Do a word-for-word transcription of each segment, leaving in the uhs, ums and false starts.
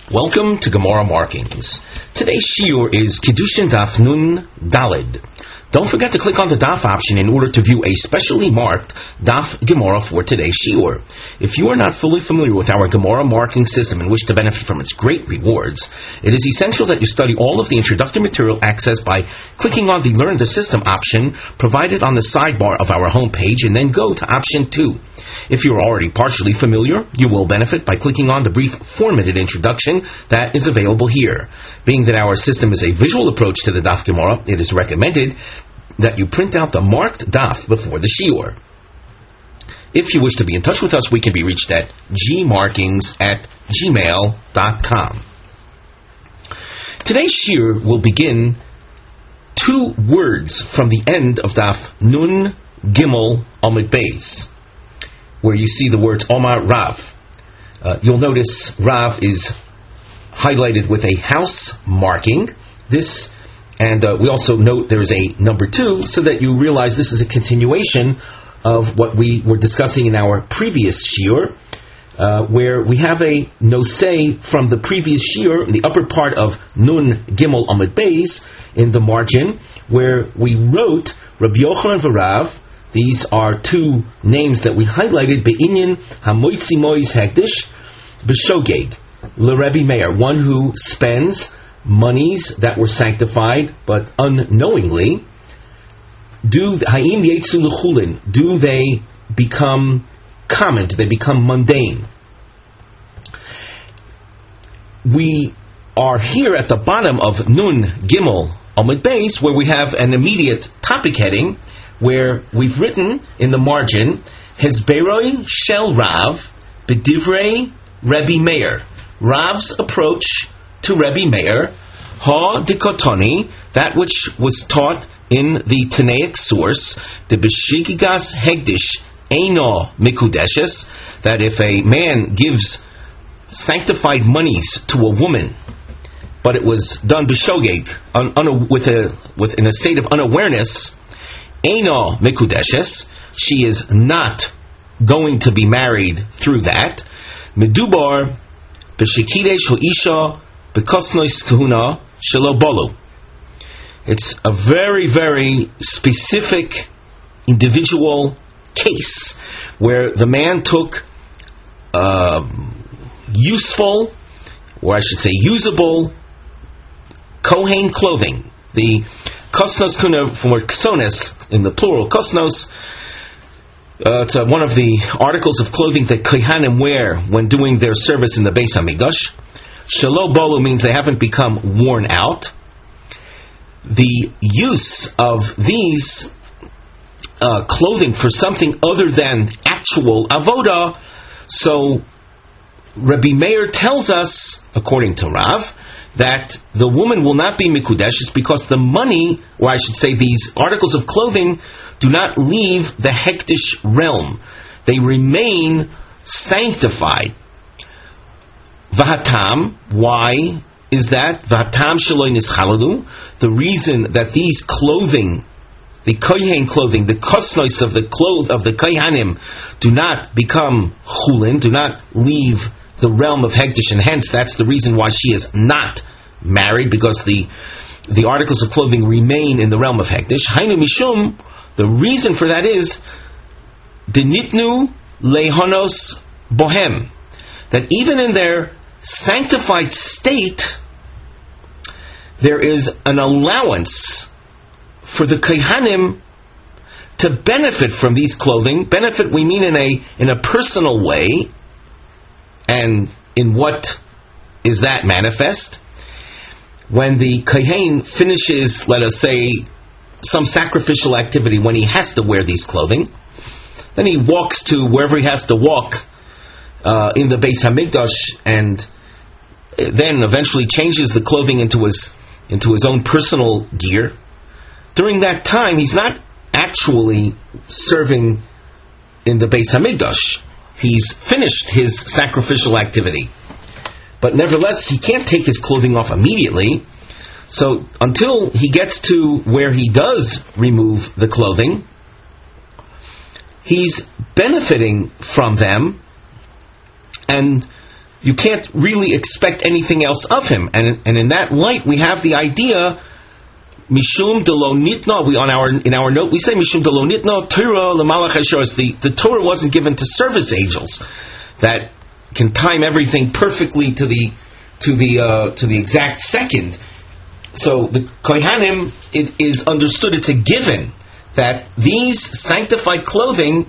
Welcome to Gemara Markings. Today's shiur is Kiddushin Daf Nun Daled. Don't forget to click on the Daf option in order to view a specially marked Daf Gemara for today's shiur. If you are not fully familiar with our Gemara marking system and wish to benefit from its great rewards, it is essential that you study all of the introductory material accessed by clicking on the Learn the System option provided on the sidebar of our homepage and then go to option two. If you are already partially familiar, you will benefit by clicking on the brief four-minute introduction that is available here. Being that our system is a visual approach to the Daf Gemara, it is recommended that you print out the marked Daf before the shiur. If you wish to be in touch with us, we can be reached at gmarkings at gmail dot com. Today's shiur will begin two words from the end of Daf Nun Gimel Amud Beis, where you see the words Omar Rav. Uh, you'll notice Rav is highlighted with a house marking. This, and uh, we also note there's a number two, so that you realize this is a continuation of what we were discussing in our previous shiur, uh, where we have a nosei from the previous shiur in the upper part of Nun Gimel Amud Beis in the margin, where we wrote Rabbi Yochanan v'Rav. These are two names that we highlighted, Be'inyan HaMoitzi Mois Hekdesh B'Shogeg, LeRebbi Meir, one who spends monies that were sanctified, but unknowingly. Do Ha'im Yetzu L'Chulin, do they become common, do they become mundane? We are here at the bottom of Nun Gimel Amud Beis, where we have an immediate topic heading, where we've written in the margin, Hezberoi Shel Rav B'divrei Rebbi Meir, Rav's approach to Rebbi Meir, Ha Dikotoni, that which was taught in the Tanaic source, the B'shigigas Hegdish Eino Mikudeshes, that if a man gives sanctified monies to a woman, but it was done B'shogeg, un, un, with a, with, in a state of unawareness, Eino Mikudeshes, she is not going to be married through that. Medubar B'shikidesh Ho'isha B'kosnois Kahuna Shelo Bolu. It's a very, very specific individual case where the man took uh, useful, or I should say usable, Kohen clothing. The Kosnos Kuna, from where Ksones, in the plural, Kosnos, uh, it's uh, one of the articles of clothing that Kohanim wear when doing their service in the Beis HaMikdash. Shelo Bolu means they haven't become worn out. The use of these uh, clothing for something other than actual avoda, so Rebbi Meir tells us, according to Rav, that the woman will not be mikudeshes because the money, or I should say these articles of clothing, do not leave the hektish realm. They remain sanctified. Vahatam, why is that? Vahatam shaloi nischalalu, the reason that these clothing, the kohen clothing, the kosnois of the cloth of the kohanim, do not become chulin, do not leave the realm of hektish, and hence that's the reason why she is not married, because the the articles of clothing remain in the realm of hektish. Hainu mishum, the reason for that is denitnu lehonos bohem, that even in their sanctified state, there is an allowance for the kohanim to benefit from these clothing. Benefit, we mean in a in a personal way. And in what is that manifest? When the kohen finishes, let us say, some sacrificial activity, when he has to wear these clothing, then he walks to wherever he has to walk uh, in the Beis HaMikdash, and then eventually changes the clothing into his into his own personal gear. During that time, he's not actually serving in the Beis HaMikdash. He's finished his sacrificial activity. But nevertheless, he can't take his clothing off immediately. So until he gets to where he does remove the clothing, he's benefiting from them, and you can't really expect anything else of him. And, and in that light, we have the idea, Mishum de lo nitno, we, on our, in our note, we say Mishum de lo nitno, Torah lemalach hashoros, the, the Torah wasn't given to service angels that can time everything perfectly to the, to the, uh, to the exact second. So the Kohanim, it is understood, it's a given that these sanctified clothing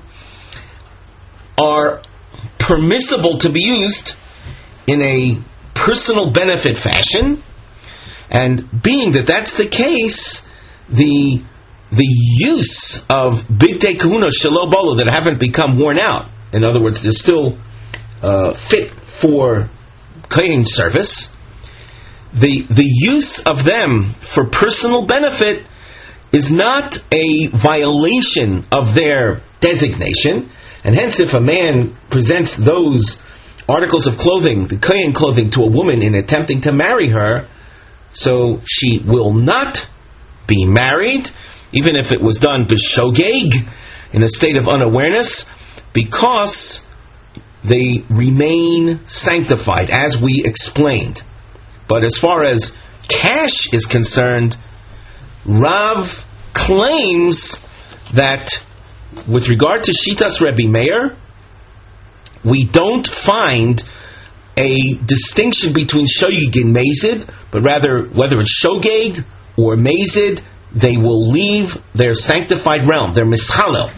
are permissible to be used in a personal benefit fashion, and being that that's the case, the the use of bigdei kahuna shelo bolo that haven't become worn out, in other words, they're still uh, fit for kohen service, the the use of them for personal benefit is not a violation of their designation, and hence if a man presents those articles of clothing, the kohen clothing, to a woman in attempting to marry her, so she will not be married, even if it was done b'shogeg, in a state of unawareness, because they remain sanctified, as we explained. But as far as cash is concerned, Rav claims that with regard to Shitas Rebbe Meir, we don't find a distinction between Shogeg and Mazid, but rather whether it's Shogeg or Mazid, they will leave their sanctified realm, their Mischalel.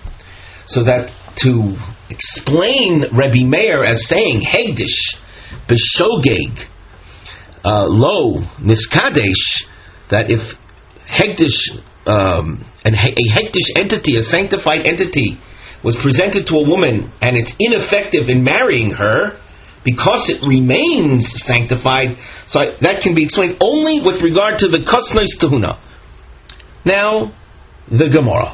So that to explain Rebbe Meir as saying Hegdish, B'Shogeg, uh, Lo, Niskadesh, that if Hegdish, um, and a Hegdish entity, a sanctified entity, was presented to a woman and it's ineffective in marrying her because it remains sanctified, so that can be explained only with regard to the Kosnois Kahuna. Now, the Gemara.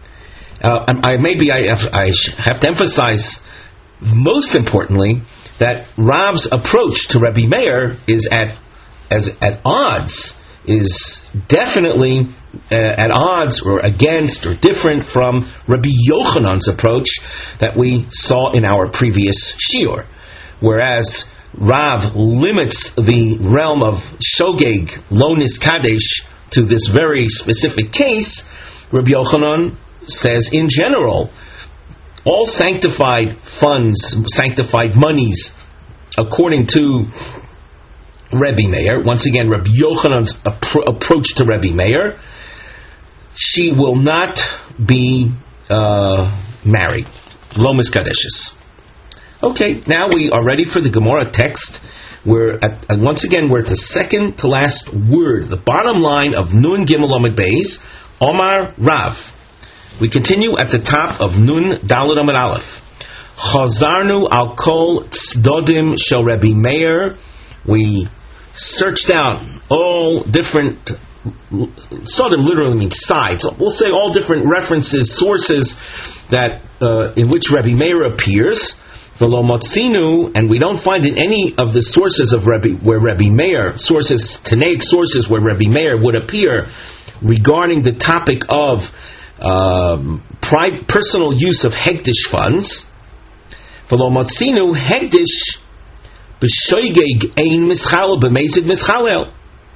Uh, I, maybe I have, I have to emphasize, most importantly, that Rav's approach to Rebbe Meir is at as at odds, is definitely uh, at odds or against or different from Rabbi Yochanan's approach that we saw in our previous shiur. Whereas Rav limits the realm of Shogeg, Lo Niskadesh, to this very specific case, Rabbi Yochanan says in general, all sanctified funds, sanctified monies, according to Rebbe Meir, once again Rabbi Yochanan's appro- approach to Rebbe Meir, she will not be uh, married. Lo Miskadeshes. Okay, now we are ready for the Gemara text. We're at, and once again we're at the second to last word, the bottom line of Nun Gimel Amud Beis, Omar Rav. We continue at the top of Nun Daled Amud Aleph. Chazarnu al kol tzdodim shel Rebbe Meir. We searched out all different, tzdodim literally means sides. We'll say all different references, sources that uh, in which Rebbe Meir appears. V'lo motzinu, and we don't find in any of the sources of Rebbe, where Rebbe Meir, sources, Tanaic sources where Rebbe Meir would appear regarding the topic of um, private, personal use of Hegdish funds. V'lo motzinu Hegdish b'shoigeg ein mischalel b'mezid mischalel.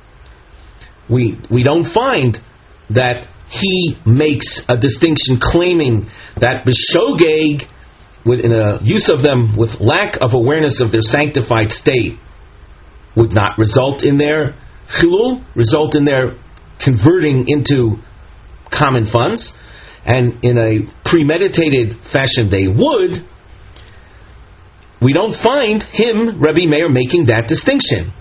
We we don't find that he makes a distinction claiming that b'shogeg, with in a use of them with lack of awareness of their sanctified state, would not result in their chilul, result in their converting into common funds, and in a premeditated fashion they would. We don't find him, Rebbe Meir, making that distinction.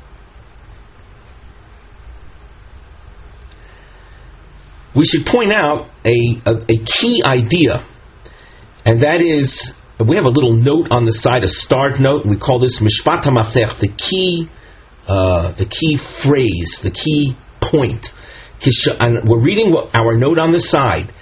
We should point out a, a, a key idea, and that is, we have a little note on the side, a starred note. We call this Mishpat HaMaftech, the key, uh, the key phrase, the key point. And we're reading our note on the side.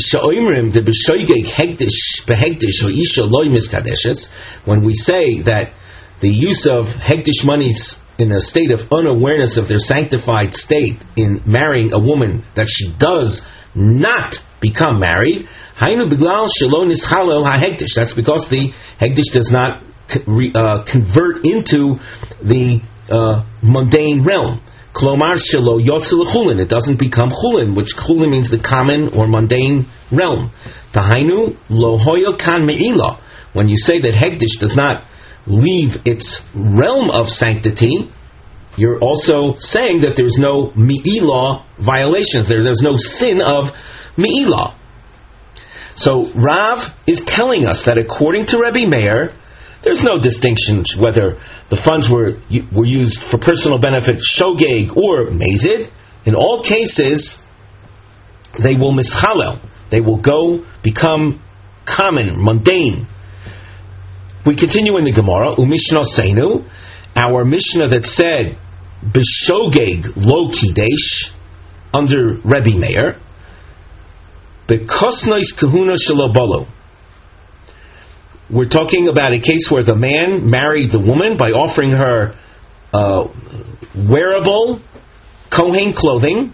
When we say that the use of Hegdish monies in a state of unawareness of their sanctified state in marrying a woman, that she does not become married, that's because the Hegdish does not uh, convert into the uh, mundane realm. Klomar shelo yotzil chulin. It doesn't become chulin, which chulin means the common or mundane realm. Tahainu lo hoyo kan me'ila. When you say that hegdish does not leave its realm of sanctity, you're also saying that there's no me'ilah violations. There, there's no sin of me'ilah. So Rav is telling us that according to Rebbe Meir, there's no distinction whether the funds were were used for personal benefit, shogeg or mazid. In all cases, they will mischalel. They will go become common, mundane. We continue in the Gemara, Umishna Seinu, our Mishnah that said, B'shogeg lo kidesh, under Rebbe Meir, B'kosnois kahuna shelo bolo. We're talking about a case where the man married the woman by offering her uh, wearable Kohen clothing.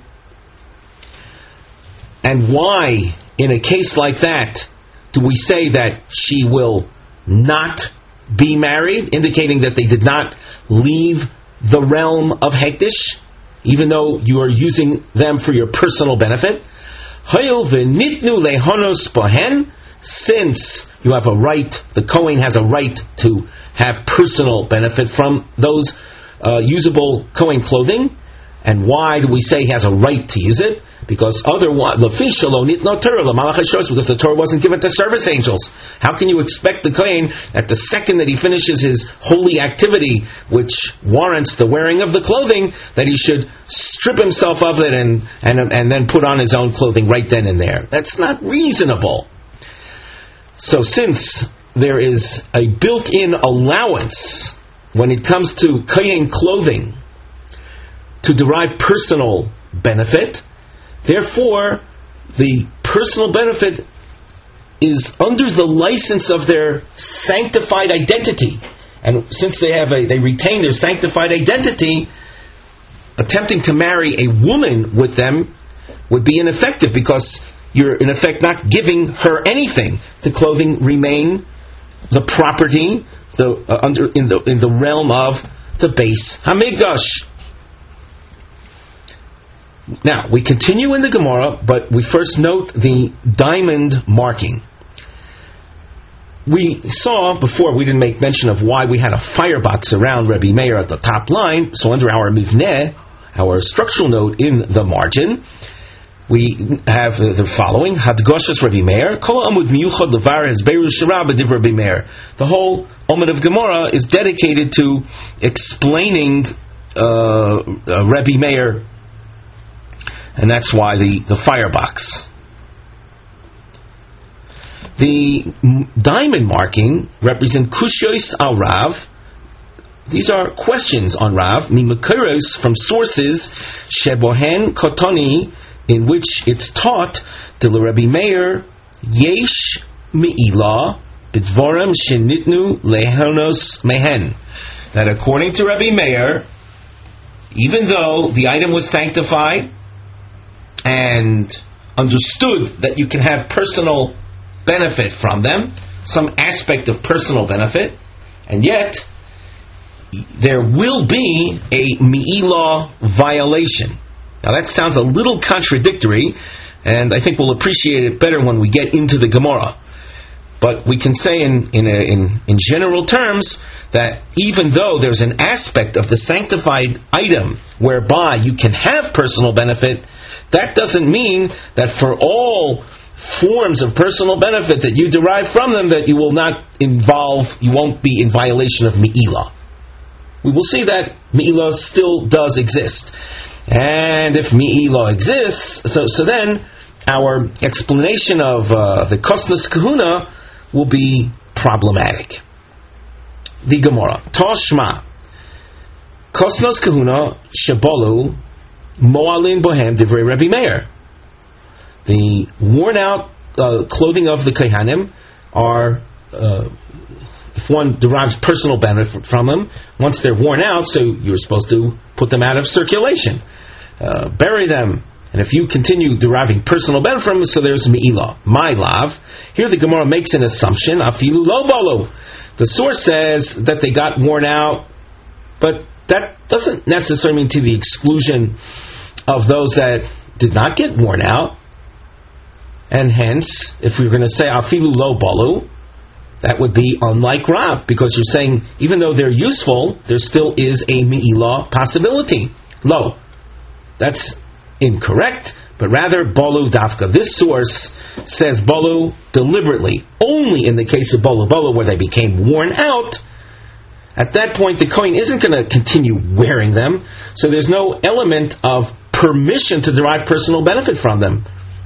And why, in a case like that, do we say that she will not be married, indicating that they did not leave the realm of hektish, even though you are using them for your personal benefit? Since you have a right, the Kohen has a right to have personal benefit from those uh, usable Kohen clothing. And why do we say he has a right to use it? Because otherwise, because the Torah wasn't given to service angels. How can you expect the Kohen, at the second that he finishes his holy activity, which warrants the wearing of the clothing, that he should strip himself of it and, and, and then put on his own clothing right then and there? That's not reasonable. So since there is a built-in allowance when it comes to Kohen clothing to derive personal benefit, therefore the personal benefit is under the license of their sanctified identity. And since they have a, they retain their sanctified identity, attempting to marry a woman with them would be ineffective, because you're in effect not giving her anything. The clothing remain the property, the uh, under in the in the realm of the Beis Hamikdash. Now we continue in the Gemara, but we first note the diamond marking. We saw before, we didn't make mention of why we had a firebox around Rebbe Meir at the top line. So under our mivneh, our structural note in the margin, we have the following: Hadgoshas Rebbe Meir, Kol Amud Miyuchad Levar Hezberu Shira B'div Rebbe Meir. The whole Amud of Gemara is dedicated to explaining uh, uh, Rebbe Meir, and that's why the, the firebox. The diamond marking represent Kushos al Rav. These are questions on Rav, Mimakiros, from sources, Shebohen Kotoni, in which it's taught, to Rebbe Meir, Yesh Me'ilah, Bidvorim Shenitnu Lehonos Mehen. That according to Rebbe Meir, even though the item was sanctified and understood that you can have personal benefit from them, some aspect of personal benefit, and yet there will be a Me'ilah violation. Now that sounds a little contradictory, and I think we'll appreciate it better when we get into the Gemara. But we can say in in, a, in in general terms that even though there's an aspect of the sanctified item whereby you can have personal benefit, that doesn't mean that for all forms of personal benefit that you derive from them, that you will not involve, you won't be in violation of Me'ilah. We will see that Me'ilah still does exist. And if Me'ilah exists, so, so then our explanation of uh, the Kosnos Kahuna will be problematic. The Gemara. Toshma. Kosnos Kahuna Shabolu Moalin Bohem Divrei Rebbe Meir. The worn out uh, clothing of the Kohanim are, uh, if one derives personal benefit from them, once they're worn out, so you're supposed to put them out of circulation. Uh, bury them, and if you continue deriving personal benefit from them, so there's Me'ilah. My love. Here the Gemara makes an assumption, Afilu lo bolo, The source says that they got worn out, but that doesn't necessarily mean to the exclusion of those that did not get worn out. And hence, if we we're going to say afilu lo balu, that would be unlike Rav, because you're saying even though they're useful, there still is a mi'ilah possibility. Lo. That's incorrect, but rather balu dafka. This source says balu deliberately, only in the case of balu balu where they became worn out. At that point, the Kohen isn't going to continue wearing them, so there's no element of permission to derive personal benefit from them.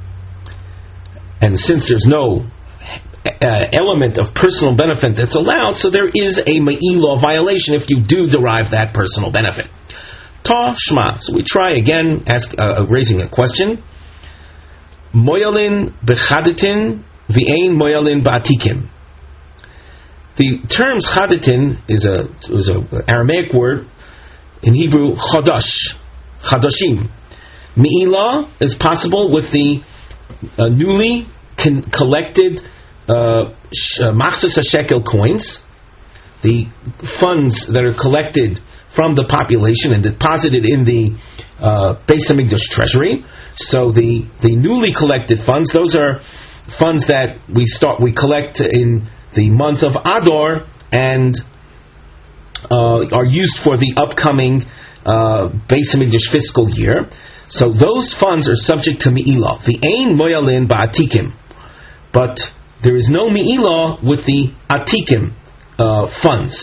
And since there's no uh, element of personal benefit that's allowed, so there is a me'ilah violation if you do derive that personal benefit. Ta shma. So we try again, ask, uh, raising a question. Moyalin bechaditin v'ein moyalin ba'atikim. The terms chaditin is a is an Aramaic word. In Hebrew, chadash, chadashim. Me'ilah is possible with the uh, newly con- collected machzos uh, shekel coins, the funds that are collected from the population and deposited in the uh, Beis Hamikdash treasury. So the, the newly collected funds, those are funds that we start we collect in the month of Adar and uh, are used for the upcoming uh, Beis Hamikdash fiscal year. So those funds are subject to Me'ilah. The Ein Moyalin Ba'atikim. But there is no Me'ilah with the Atikim uh, funds.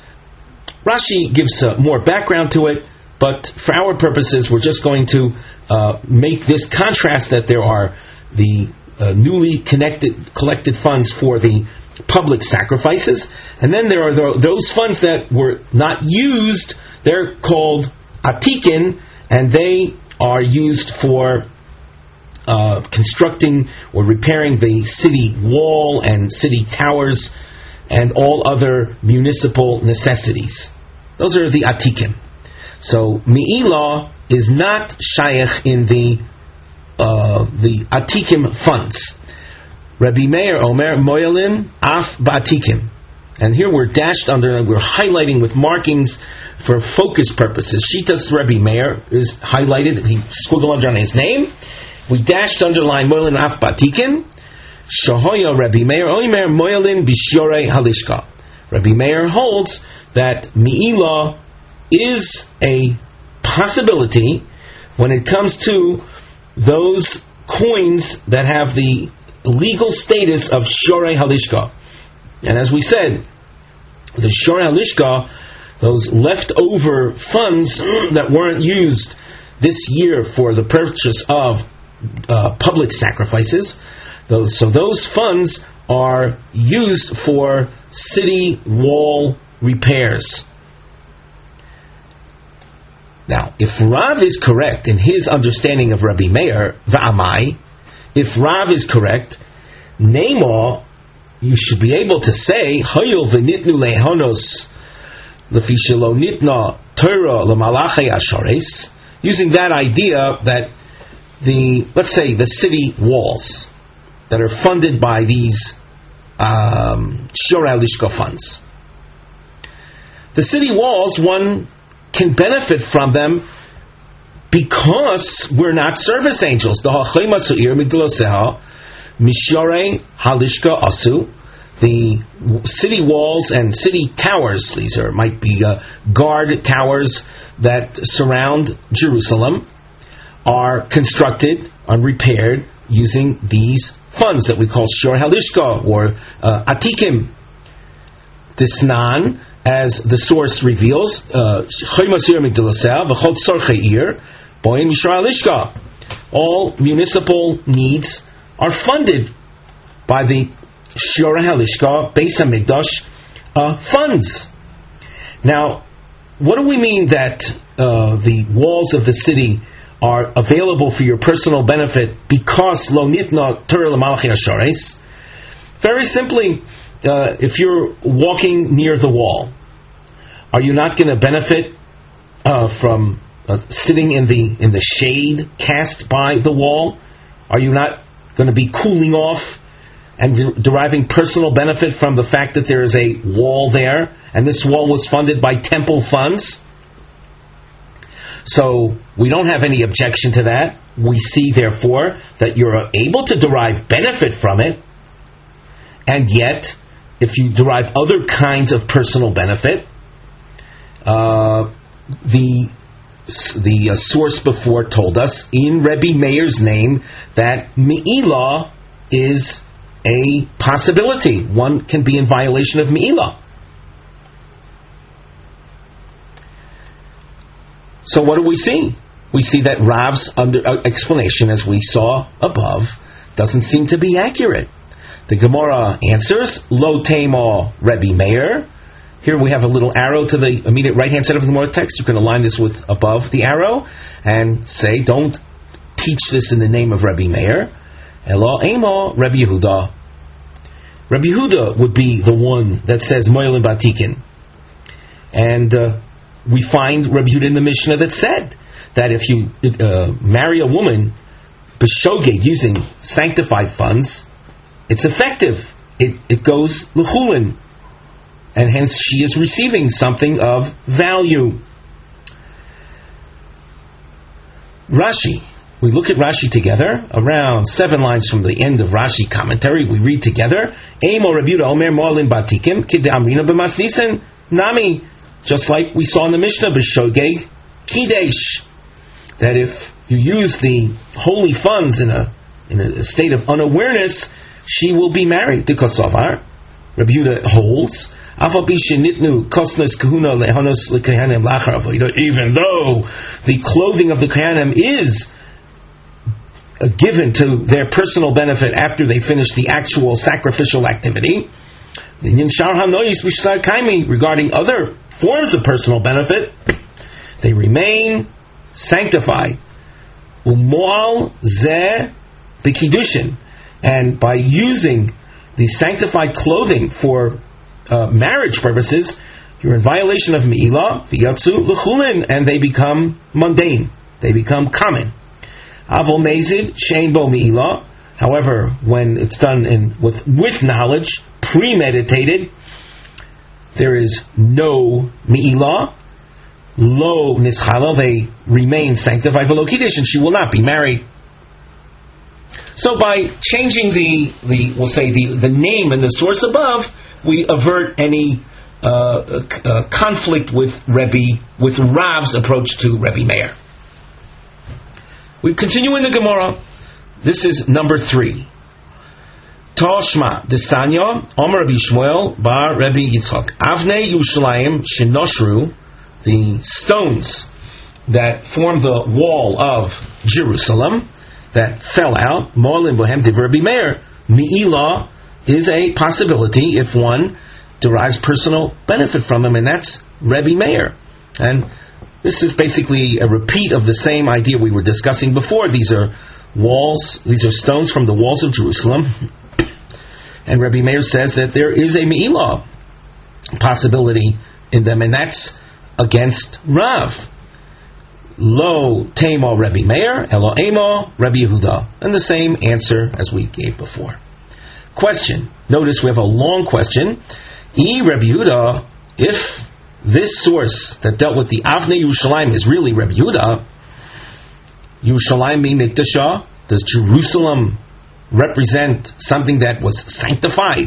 Rashi gives uh, more background to it, but for our purposes, we're just going to uh, make this contrast that there are the uh, newly connected, collected funds for the public sacrifices, and then there are the, those funds that were not used. They're called Atikin, and they are used for uh, constructing or repairing the city wall and city towers and all other municipal necessities. Those are the Atikim. So Me'ilah is not Shaykh in the uh, the Atikim funds. Rabbi Meir Omer Moyalin Af Ba'atikim. And here we're dashed under, we're highlighting with markings for focus purposes. Shitas Rabbi Meir is highlighted, he squiggled under on his name. We dashed underline Moyalin Af Ba'atikim. Shahoya Rabbi Meir Omer Moyalin Bishyore Halishka. Rabbi Meir holds that Me'ilah is a possibility when it comes to those coins that have the legal status of Shorei Halishka. And as we said, the Shorei Halishka, those leftover funds that weren't used this year for the purchase of uh, public sacrifices, those, so those funds are used for city wall repairs. Now, if Rav is correct in his understanding of Rabbi Meir, Va'amai, if Rav is correct, Neymar, you should be able to say, Hayul v'nitnu lehonos lefi shelo nitna Torah l'malachei ashares, using that idea that the, let's say, the city walls that are funded by these um, Shorei Halishka funds. The city walls, one can benefit from them because we're not service angels. The city walls and city towers, these are might be uh, guard towers that surround Jerusalem, are constructed and repaired using these funds that we call Shorei Halishka or uh, Atikim. Disnan, as the source reveals, all municipal needs are funded by the Shorei Halishka Beis Hamikdash uh, funds. Now, what do we mean that uh, the walls of the city are available for your personal benefit because lo nitna Torah l'malachei ashares? Very simply, Uh, if you're walking near the wall, are you not going to benefit uh, from uh, sitting in the in the shade cast by the wall? Are you not going to be cooling off and de- deriving personal benefit from the fact that there is a wall there, and this wall was funded by temple funds. So we don't have any objection to that. We see, therefore, that you're able to derive benefit from it, and yet, if you derive other kinds of personal benefit, uh, the the uh, source before told us in Rebbe Meir's name that Me'ilah is a possibility. One can be in violation of Me'ilah. So what do we see? We see that Rav's under, uh, explanation, as we saw above, doesn't seem to be accurate. The Gemara answers, Lo Tamo Rebbe Meir. Here we have a little arrow to the immediate right-hand side of the Gemara text. You can align this with above the arrow and say, don't teach this in the name of Rebbe Meir. Elo Amo Rebbe Yehuda. Rebbe Yehuda would be the one that says Moilin Batikin. And uh, we find Rebbe Yehuda in the Mishnah that said that if you uh, marry a woman b'shogeg using sanctified funds, it's effective. It it goes l'chulin, and hence she is receiving something of value. Rashi. We look at Rashi together, around seven lines from the end of Rashi commentary. We read together, Eimo Rebuta Omer Mo'alin Batikim Kid Amrina B'Masnisen Nami, just like we saw in the Mishnah, B'Shogeg Kidesh, that if you use the holy funds in a in a state of unawareness, she will be married. The Kosovar, Rebuta holds, even though the clothing of the Kohanim is Uh, given to their personal benefit after they finish the actual sacrificial activity, regarding other forms of personal benefit, they remain sanctified. And by using the sanctified clothing for uh, marriage purposes, you're in violation of Me'ilah, and they become mundane, they become common. Avol mezid shein bo me'ilah. However, when it's done in with with knowledge, premeditated, there is no me'ilah. Lo nischala, they remain sanctified. V'lo kiddush, and she will not be married. So by changing the the we'll say the the name and the source above, we avert any uh, uh, conflict with Rebbe with Rav's approach to Rebbe Meir. We continue in the Gemara. This is number three. Toshma Desanya Omer Rabbi Shmuel Bar Rabbi Yitzchak Avnei Yerushalayim Shenoshru, the stones that form the wall of Jerusalem that fell out. Mo'alim Bohem Divrei Rabbi Meir. Me'ilah is a possibility if one derives personal benefit from them, and that's Rabbi Meir. And this is basically a repeat of the same idea we were discussing before. These are walls, these are stones from the walls of Jerusalem. And Rabbi Meir says that there is a Me'ilah possibility in them, and that's against Rav. Lo Tamo Rabbi Meir, Elo Amo Rabbi Yehuda. And the same answer as we gave before. Question. Notice we have a long question. E Rabbi Yehuda, if this source that dealt with the Avnei Yerushalayim is really Rebbe Yehuda, Yerushalayim mi mikdasha, does Jerusalem represent something that was sanctified?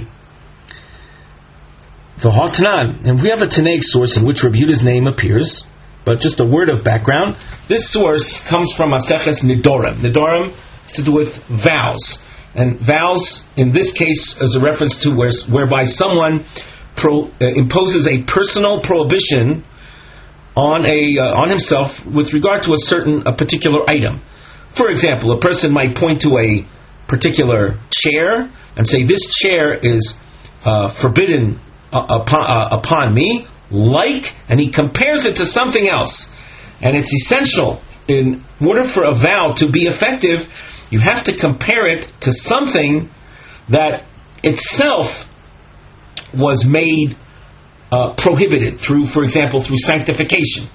The Hatanan, and we have a Tanaic source in which Rebbe Yehuda's name appears, but just a word of background. This source comes from Maseches Nidorim. Nidorim has to do with vows, and vows in this case is a reference to where, whereby someone Pro, uh, imposes a personal prohibition on a uh, on himself with regard to a certain a particular item. For example, a person might point to a particular chair and say, "This chair is uh, forbidden uh, upon, uh, upon me," like, and he compares it to something else. And it's essential in order for a vow to be effective, you have to compare it to something that itself was made uh, prohibited through, for example, through sanctification.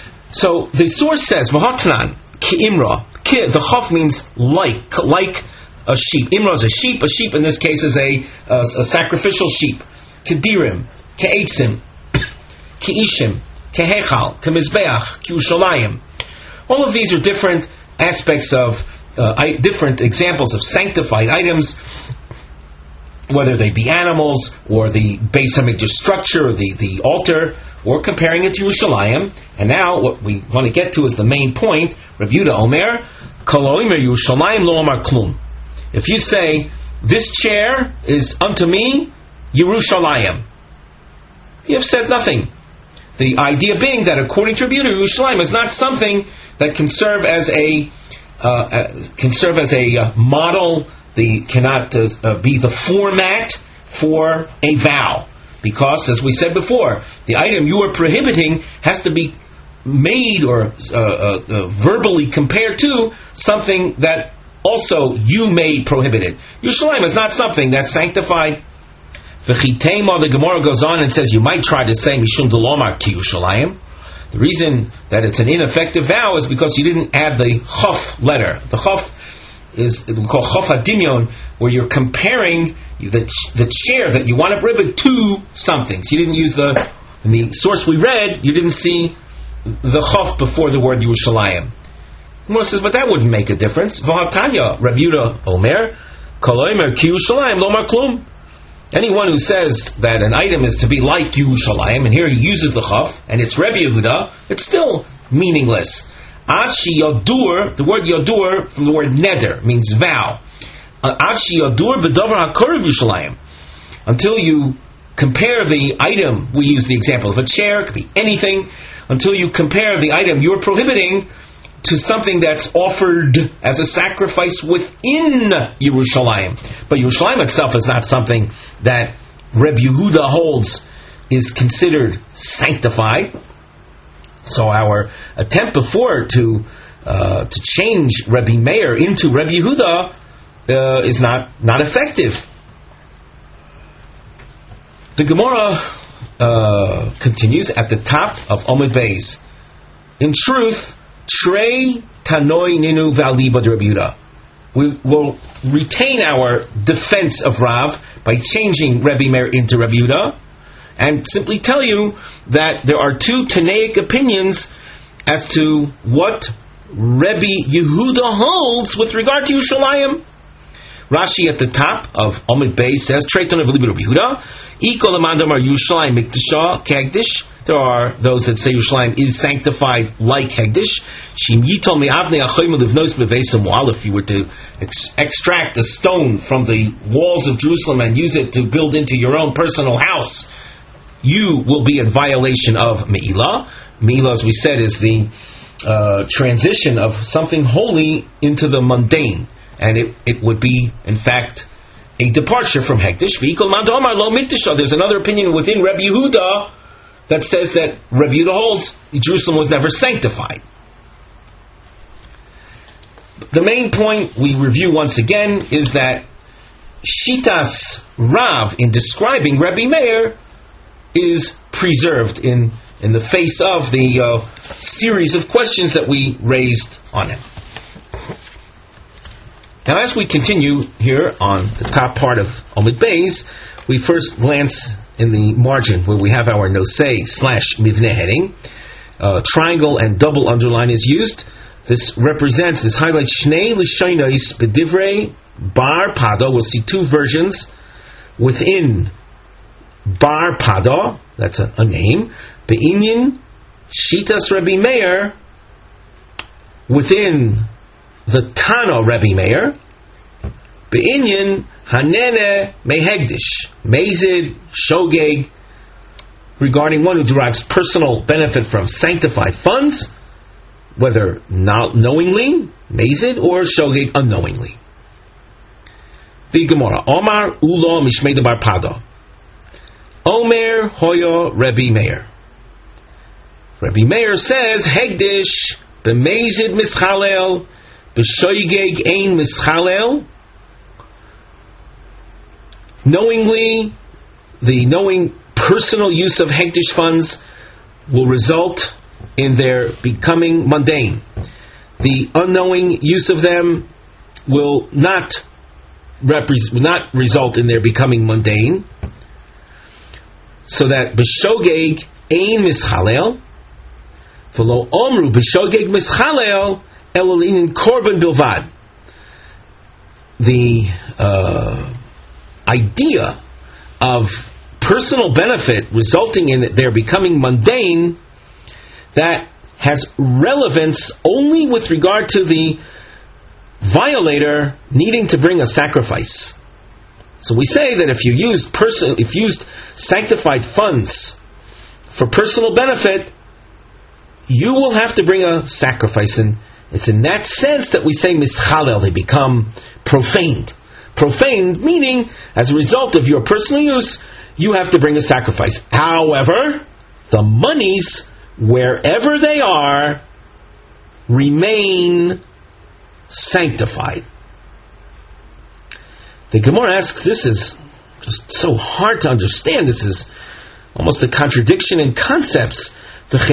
So the source says, "V'hatnan ki imra." The chaf means like, like a sheep. Imra is a sheep. A sheep in this case is a, a, a sacrificial sheep. Kedirim, ke'etzim, ke'ishim, ke'hechal, ke'mizbeach, ke'ushalayim. All of these are different aspects of, uh, I, different examples of sanctified items, whether they be animals, or the Beis HaMikdash structure, or the, the altar, or comparing it to Yerushalayim. And now what we want to get to is the main point. Rav Yehuda Omer, Kol Omer Yerushalayim lo Omar Klum. If you say, this chair is unto me Yerushalayim, you have said nothing. The idea being that according to Rav Yehuda, Yerushalayim is not something that can serve as a uh, uh, can serve as a uh, model. The cannot uh, uh, be the format for a vow, because, as we said before, the item you are prohibiting has to be made or uh, uh, uh, verbally compared to something that also you may prohibit it. Yerushalayim is not something that's sanctified. V'chitema, the Gemara goes on and says you might try to say Mishum Delomar Ki Yerushalayim. The reason that it's an ineffective vow is because you didn't add the chaf letter. The chaf is we call chaf hadimyon, where you're comparing the the chair that you want to prohibit to something. So you didn't use the in the source we read. You didn't see the chaf before the word Yerushalayim. Gemara says, but that wouldn't make a difference. V'hatanya Rav Yehuda Omer, Kol Omer Ki Yerushalayim lo Omar Klum. Anyone who says that an item is to be like Yerushalayim, and here he uses the chaf, and it's Rebbe Yehuda, it's still meaningless. Ashi Yadur, the word Yadur from the word neder means vow. Ashi Yadur b'davar hakor Yerushalayim. Until you compare the item, we use the example of a chair, it could be anything, until you compare the item you're prohibiting to something that's offered as a sacrifice within Yerushalayim. But Yerushalayim itself is not something that Reb Yehuda holds is considered sanctified. So our attempt before to uh, to change Rabbi Meir into Reb Yehuda uh, is not, not effective. The Gemara uh, continues at the top of Omid Beis. In truth, Trei Tanoi Ninu Valiba de Rabbi Yehuda. We will retain our defense of Rav by changing Rabbi Meir into Rabbi Yehuda, and simply tell you that there are two Tanaic opinions as to what Rabbi Yehuda holds with regard to Yerushalayim. Rashi at the top of Omid Beis says, Trei Tanoi Valiba de Rabbi Yehuda. Ikol Amandam are Yerushalayim Mikdasha Kegdish. There are those that say Yerushalayim is sanctified like Hegdish. If you were to ex- extract a stone from the walls of Jerusalem and use it to build into your own personal house, you will be in violation of Me'ilah. Me'ilah, as we said, is the uh, transition of something holy into the mundane. And it, it would be, in fact, a departure from Hegdish. There's another opinion within Rabbi Yehuda that says that Rabbi Yehuda holds Jerusalem was never sanctified. The main point we review once again is that Shitas Rav in describing Rabbi Meir is preserved in, in the face of the uh, series of questions that we raised on him. Now, as we continue here on the top part of Omid Beis, we first glance in the margin where we have our nosei slash mivneh heading. Uh, triangle and double underline is used. This represents, this highlights Shnei L'Shonos B'divrei Bar Pada. We'll see two versions within Bar Pada, that's a, a name. Be'inyin Shitas Rabbi Meir, within the Tana Rabbi Meir. Be'inyin Hanene Mehegdish, Mezid, Shogeg, regarding one who derives personal benefit from sanctified funds, whether not knowingly, Mezid, or Shogeg unknowingly. The Gemara, Omar Ulo Mishmei Bar Pada. Omer Hoyo Rabbi Meir. Rabbi Meir says, Hegdish, B'mezid Mischalel, B'shoigeg Ein Mischalel. Knowingly, the knowing personal use of Hegdish funds will result in their becoming mundane. The unknowing use of them will not repre- would not result in their becoming mundane. So that b'shogeg ein mischalel, v'lo omru b'shogeg mischalel elol inin korban bilvad. The uh, idea of personal benefit resulting in their becoming mundane, that has relevance only with regard to the violator needing to bring a sacrifice. So we say that if you used person, if used sanctified funds for personal benefit, you will have to bring a sacrifice. And it's in that sense that we say mischalel, they become profaned. Profaned meaning, as a result of your personal use, you have to bring a sacrifice. However, the monies, wherever they are, remain sanctified. The Gemara asks, this is just so hard to understand. This is almost a contradiction in concepts. Once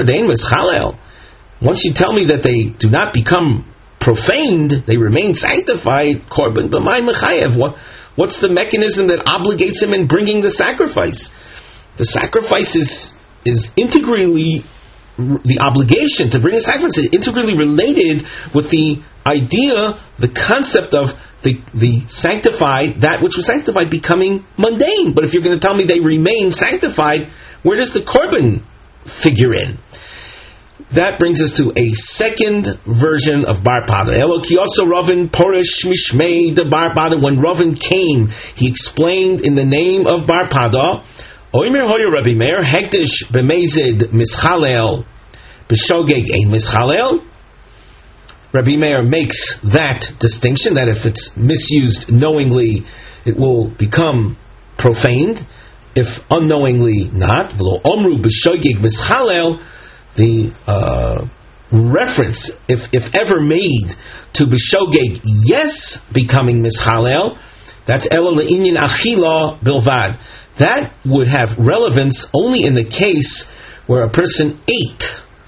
you tell me that they do not become profaned, they remain sanctified, korban b'may mechayev. What, what's the mechanism that obligates him in bringing the sacrifice? The sacrifice is, is integrally, the obligation to bring a sacrifice is integrally related with the idea, the concept of the, the sanctified, that which was sanctified becoming mundane. But if you're going to tell me they remain sanctified, where does the korban figure in? That brings us to a second version of Bar Pada. Elokioso Ravin Porish Mishmei de Bar Pada. When Ravin came, he explained in the name of Bar Pada, Oimer Hoyer Rabbi Meir, Hektish B'mezid Mischalel, B'shogeg Ein Mischalel. Rabbi Meir makes that distinction, that if it's misused knowingly, it will become profaned. If unknowingly not, V'lo Omru B'shogeg Mischalel, the uh, reference, if if ever made to B'shogeg, yes, becoming Mischalel, that's Elo Le'inyan Achila Bilvad. That would have relevance only in the case where a person ate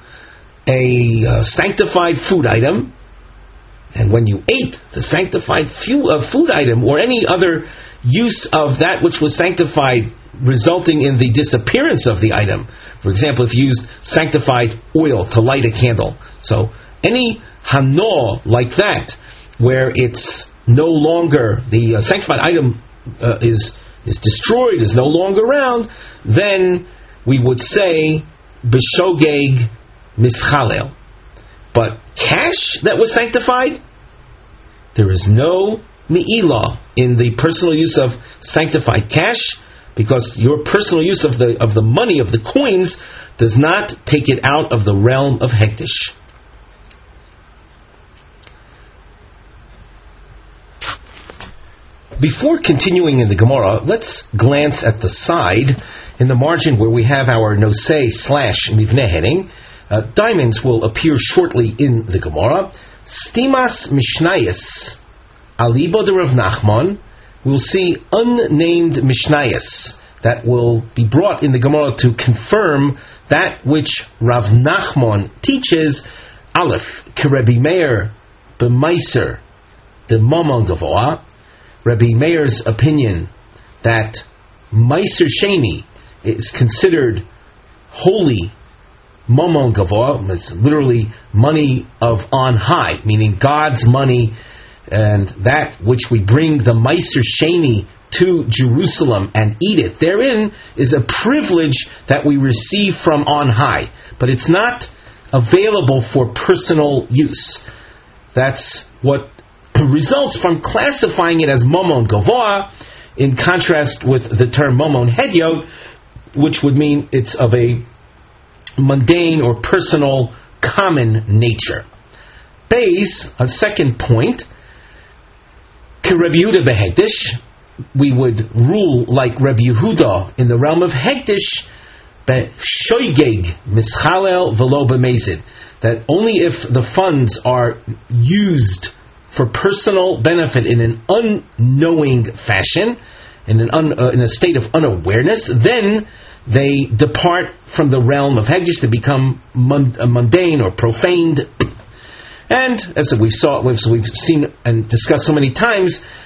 a uh, sanctified food item, and when you ate the sanctified fu- uh, food item or any other use of that which was sanctified resulting in the disappearance of the item. For example, if you used sanctified oil to light a candle. So any hano like that, where it's no longer, the uh, sanctified item uh, is is destroyed, is no longer around, then we would say b'shogeg mischalel. But cash that was sanctified, there is no mi'ilah in the personal use of sanctified cash, because your personal use of the of the money, of the coins, does not take it out of the realm of hektish. Before continuing in the Gemara, let's glance at the side in the margin where we have our nosei slash mivneh heading. Uh, diamonds will appear shortly in the Gemara. Stimas Mishnayos Alibo de Rav Nachman. We'll see unnamed Mishnayos that will be brought in the Gemara to confirm that which Rav Nachman teaches. Aleph, Kerebi Meir b'maiser de Mamon Gavoa. Rabbi Meir's opinion that Meiser Sheni is considered holy Mamon Gavoa, it's literally money of on high, meaning God's money, and that which we bring the Meiser Sheni to Jerusalem and eat it. Therein is a privilege that we receive from on high, but it's not available for personal use. That's what results from classifying it as Mamon Gavoa, in contrast with the term Mamon Hedyot, which would mean it's of a mundane or personal common nature. Base, a second point, Rabbi Yehuda behektish, we would rule like Rabbi Yehuda in the realm of hektish, beshoigeg mischalel velo b'mezid, that only if the funds are used for personal benefit in an unknowing fashion, in an un, uh, in a state of unawareness, then they depart from the realm of hektish to become mund- uh, mundane or profaned. And as we saw, as we've seen and discussed so many times,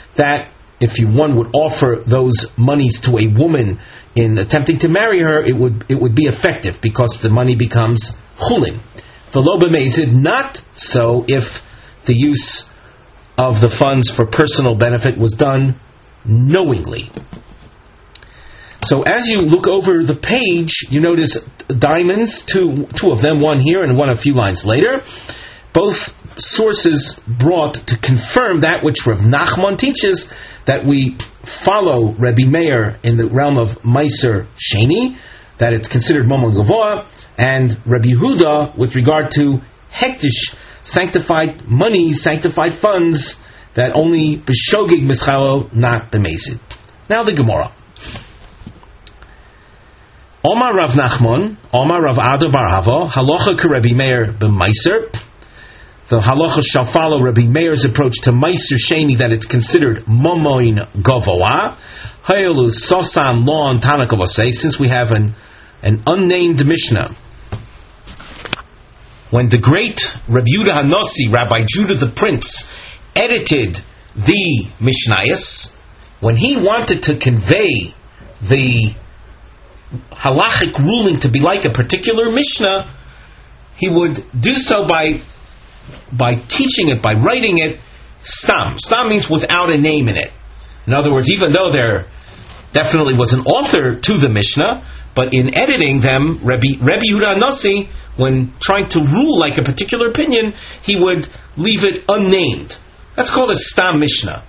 that if you, one would offer those monies to a woman in attempting to marry her, it would it would be effective because the money becomes chulin. V'lo b'mezid, not so if the use of the funds for personal benefit was done knowingly. So as you look over the page, you notice diamonds, two two of them, one here and one a few lines later. Both sources brought to confirm that which Rav Nachman teaches, that we follow Rabbi Meir in the realm of Meiser Sheni, that it's considered Momon Gavoa, and Rabbi Yehuda with regard to Hektish, sanctified money, sanctified funds, that only B'shogig Mischalo, not B'mezid. Now the Gemara. Omar Rav Nachman, Omar Rav Ado Bar Hava, Halacha K'Rebbi Meir B'Meiser. The halacha shall follow Rabbi Meir's approach to Meiser Sheni, that it's considered Momoin Gavoa. Hayelu Sosam Lon Tanakavase, since we have an, an unnamed Mishnah. When the great Rabbi Yehuda Hanossi, Rabbi Judah the Prince, edited the Mishnayos, when he wanted to convey the halachic ruling to be like a particular Mishnah, he would do so by by teaching it, by writing it, stam. Stam means without a name in it. In other words, even though there definitely was an author to the Mishnah, but in editing them, Rabbi, Rabbi Yehuda Hanossi, when trying to rule like a particular opinion, he would leave it unnamed. That's called a stam Mishnah.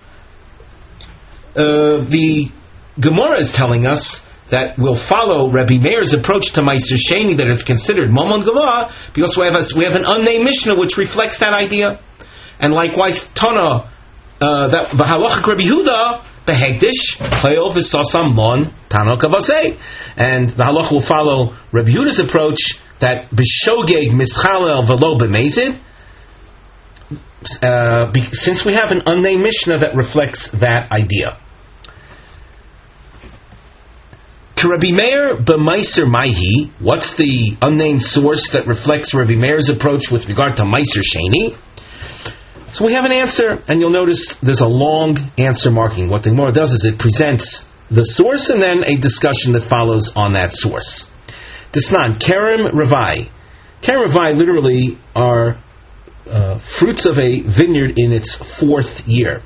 Uh, the Gemara is telling us that we'll follow Rabbi Meir's approach to Meiser Sheni, that it's considered Momon Gavoa, because we have a, we have an unnamed Mishnah which reflects that idea. And likewise, Tana, uh, that B'Halachic Rabbi Yehuda, B'Hektish, Chayil V'Sosam Lon Tano Kavasei. And the Halacha will follow Rabbi Yehuda's approach, that B'Shogeg Mischalel V'Lo B'Mezid, uh, since we have an unnamed Mishnah that reflects that idea. Rabbi Meir b'Meiser Maihi, what's the unnamed source that reflects Rabbi Meir's approach with regard to Meiser Sheni? So we have an answer, and you'll notice there's a long answer marking. What the Gemara does is it presents the source and then a discussion that follows on that source. Disnan, Kerem Ravai. Kerem Ravai literally are uh, fruits of a vineyard in its fourth year.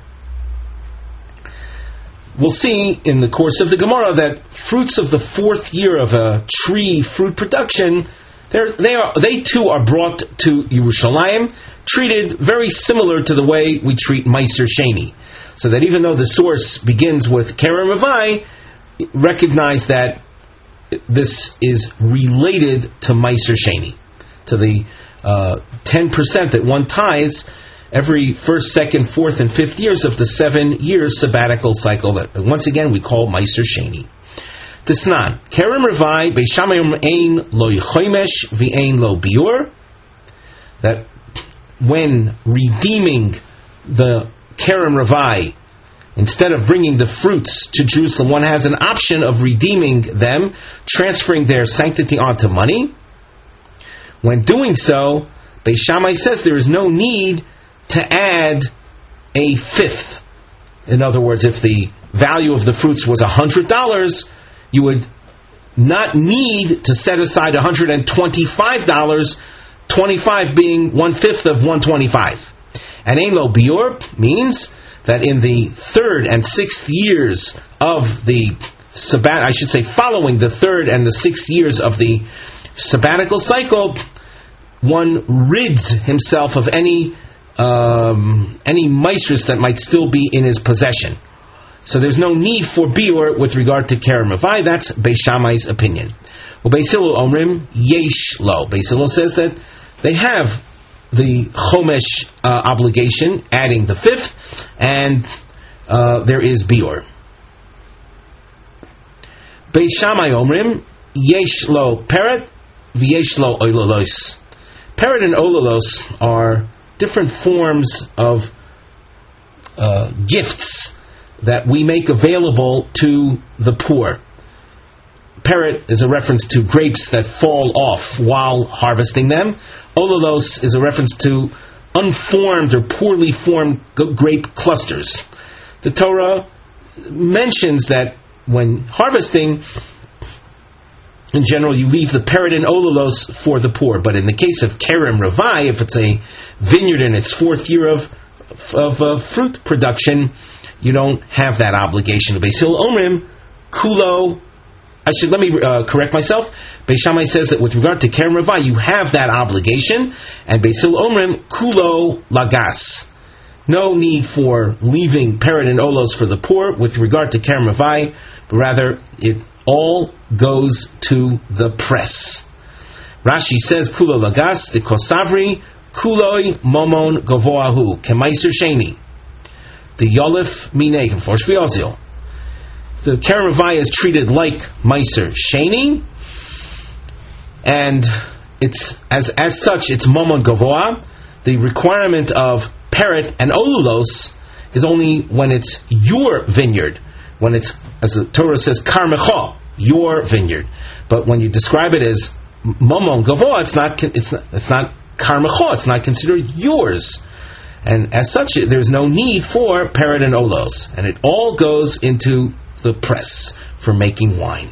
We'll see in the course of the Gemara that fruits of the fourth year of a tree fruit production, they are they too are brought to Yerushalayim, treated very similar to the way we treat Meiser Sheni. So that even though the source begins with Kerem Ravai, recognize that this is related to Meiser Sheni, to the uh, ten percent that one tithes every first, second, fourth, and fifth years of the seven-year sabbatical cycle that, once again, we call Meiser Sheni. Tisnan, Kerem Ravai, Beishamayim Ein Lo Yichomesh V'Ein Lo Biur, that when redeeming the Kerem Ravai, instead of bringing the fruits to Jerusalem, one has an option of redeeming them, transferring their sanctity onto money. When doing so, Beis Shammai says there is no need to add a fifth. In other words, if the value of the fruits was one hundred dollars, you would not need to set aside one hundred twenty-five dollars, twenty-five being one-fifth of one hundred twenty-five. And Ein Lo Biur means that in the third and sixth years of the sabbat, I should say following the third and the sixth years of the sabbatical cycle, one rids himself of any Um, any meisrus that might still be in his possession. So there's no need for biur with regard to Kerem Ravai. That's Beis Shammai's opinion. Well, Beis Hillel Omrim yesh lo. Beis Hillel says that they have the chomesh uh, obligation, adding the fifth, and uh, there is biur. Beis Shammai Omrim yesh lo peret v'yesh lo oilolos. Peret and olalos are different forms of uh, gifts that we make available to the poor. Peret is a reference to grapes that fall off while harvesting them. Olalos is a reference to unformed or poorly formed grape clusters. the Torah mentions that when harvesting, in general, you leave the pered and olulos for the poor. But in the case of Kerem Ravai, if it's a vineyard in its fourth year of of uh, fruit production, you don't have that obligation. Beis Hillel Omrim, Kulo. I should let me uh, correct myself. Beis Shammai says that with regard to Kerem Ravai, you have that obligation, and Beis Hillel Omrim, Kulo Lagas. No need for leaving pered and olos for the poor with regard to Kerem Ravai, but rather it all goes to the press. Rashi says, Kulo Lagas, the Kosavri, Kuloi Momon Govoahu, Kemaiser Sheni. The Yolif Minei, for Shviozil. The Kerem Ravai is treated like Meiser Sheni, and it's as as such, it's Momon Govoa. The requirement of pered and olulos is only when it's your vineyard, when it's, as the Torah says, karmecha, your vineyard. But when you describe it as momon gavoa, it's not it's not it's not karmecha, it's not considered yours, and as such, there's no need for pered and olos, and it all goes into the press for making wine.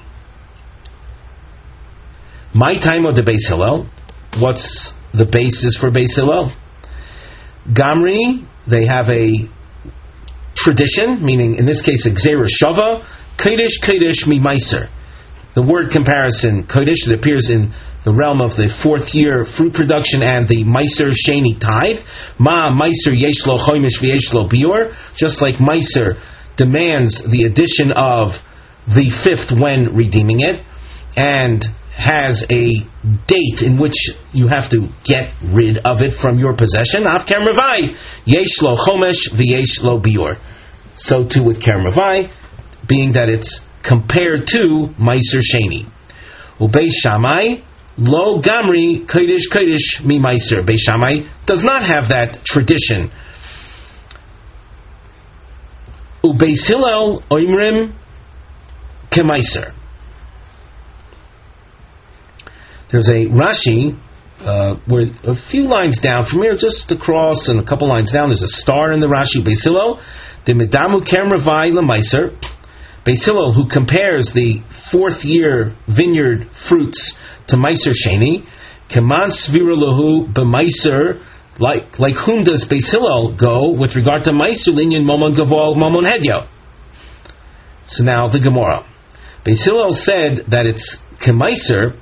My time of the Beis Hillel. What's the basis for Beis Hillel? Gamri, they have a tradition, meaning in this case a Gzeira Shava, Kodesh Kodesh Mi Meiser. The word comparison, Kodesh, that appears in the realm of the fourth year fruit production and the Meiser Sheni tithe. Ma Meiser Yeshlo Choimish V'Yeshlo Bior. Just like Meiser demands the addition of the fifth when redeeming it, and has a date in which you have to get rid of it from your possession. Av Kerem Ravai, Yesh lo Chomesh v'Yesh lo Bior. So too with Kerem Ravai, being that it's compared to Meiser Sheni. Ubeis Shammai, Lo Gamri Kodesh Kodesh Mi Meiser. Beis Shammai does not have that tradition. Ubeis Hillel Oimrim Kemeiser. There's a Rashi uh, where a few lines down from here, just across and a couple lines down, there's a star in the Rashi. Beis Hillel, the Medamu Kerem Ravai LeMeiser. Beis Hillel, who compares the fourth year vineyard fruits to Meiser Sheni, Keman Svira Lahu B'Meiser. Like like whom does Beis Hillel go with regard to Meiser Linyan Momon Gavol Momon Hedyo? So now the Gemara. Beis Hillel said that it's Kemeiser.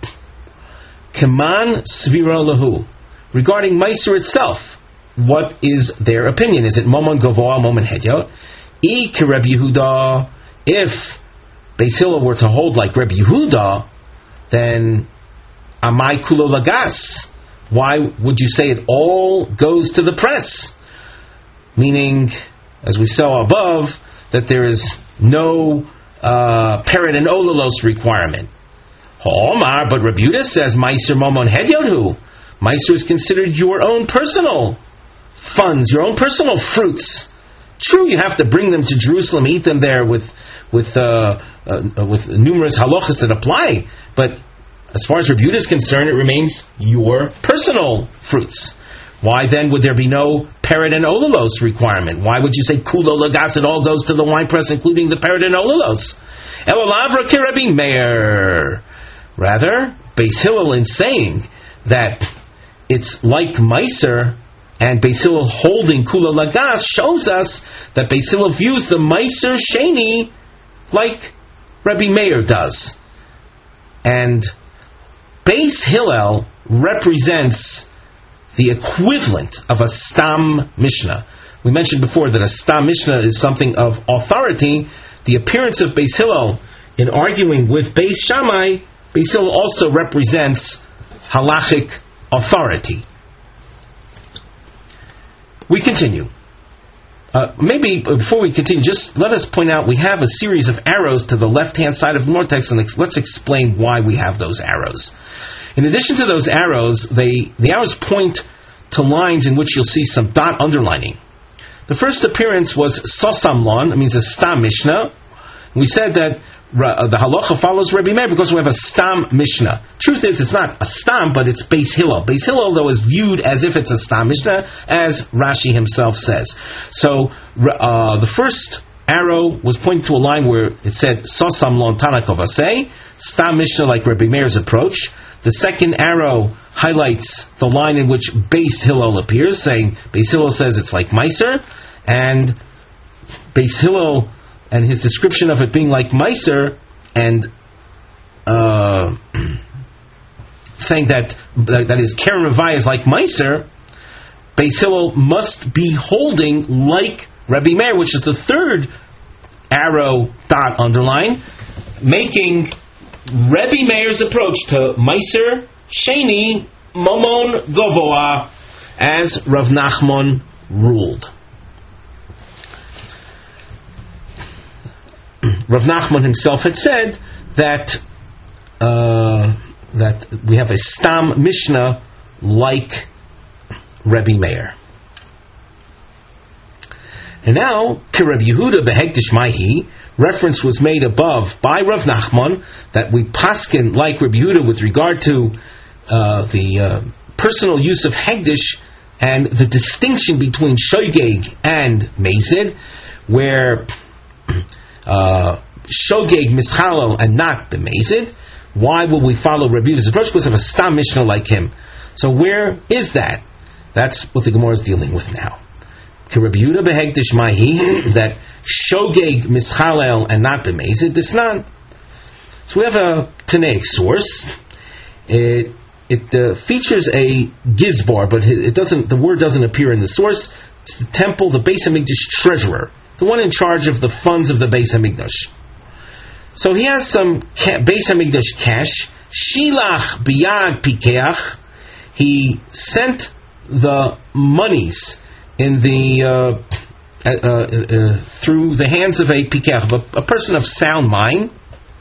Keman Svira Lahu. Regarding Meiser itself, what is their opinion? Is it Momon Gavoa, Momon Hedyo? I Kereb Yehuda. If Beis Hillel were to hold like Reb Yehuda, then Amai Kulo Lagas. Why would you say it all goes to the press? Meaning, as we saw above, that there is no uh, pered and olulos requirement. Omar, but Reb Yehuda says, Meiser Momon Hedyohu. Meiser is considered your own personal funds, your own personal fruits. True, you have to bring them to Jerusalem, eat them there with with uh, uh, with numerous halachas that apply. But as far as Reb Yehuda is concerned, it remains your personal fruits. Why then would there be no pered and olulos requirement? Why would you say kulo lagas? It all goes to the wine press, including the pered and olulos. Elolavra Rabbi Meir. Rather, Beis Hillel, in saying that it's like Meiser, and Beis Hillel holding Kula Lagas, shows us that Beis Hillel views the Meiser Sheni like Rabbi Meir does. And Beis Hillel represents the equivalent of a Stam Mishnah. We mentioned before that a Stam Mishnah is something of authority. The appearance of Beis Hillel in arguing with Beis Shammai, Beis Hillel also represents halachic authority. We continue. Uh, maybe before we continue, just let us point out we have a series of arrows to the left-hand side of the Gemara text, and ex- let's explain why we have those arrows. In addition to those arrows, they the arrows point to lines in which you'll see some dot underlining. The first appearance was Sosamlon, it means a Stam Mishnah. We said that uh, the halacha follows Rebbe Meir because we have a Stam Mishnah. Truth is, it's not a Stam, but it's Beis Hillel. Beis Hillel, though, is viewed as if it's a Stam Mishnah, as Rashi himself says. So, uh, the first arrow was pointing to a line where it said Sosam Lon Tanakh Avasei, Stam Mishnah like Rabbi Meir's approach. The second arrow highlights the line in which Beis Hillel appears, saying Beis Hillel says it's like Meiser, and Beis Hillel and his description of it being like Meiser, and uh, saying that that is Keren Revai is like Meiser, Beis Hillel must be holding like Rabbi Meir, which is the third arrow dot underline, making Rabbi Meir's approach to Meiser Sheni Momon Govoa as Rav Nachman ruled. Rav Nachman himself had said that uh, that we have a Stam Mishnah like Rabbi Meir. And now, Rabbi Yehuda behegdish maihi, reference was made above by Rav Nachman that we paskin like Rabbi Yehuda with regard to uh, the uh, personal use of hegdish and the distinction between shogeg and mezid, where uh, shogeg mischalel and not b'mezid. Why will we follow Rabbi Yehuda's approach? Because of a Stam Mishnah like him. So where is that? That's what the Gemara is dealing with now. Rabbi Yehuda behegdish maihi, that shogeg mischalel and not b'mezid disnan. So we have a Tanaic source. It it uh, features a gizbar, but it doesn't. The word doesn't appear in the source. It's the temple, the Beis Hamikdash treasurer, the one in charge of the funds of the Beis Hamikdash. So he has some ca- Beis Hamikdash cash. Shilach biyad pikeach. He sent the monies in the uh, uh, uh, through the hands of a pikeach, a, a person of sound mind,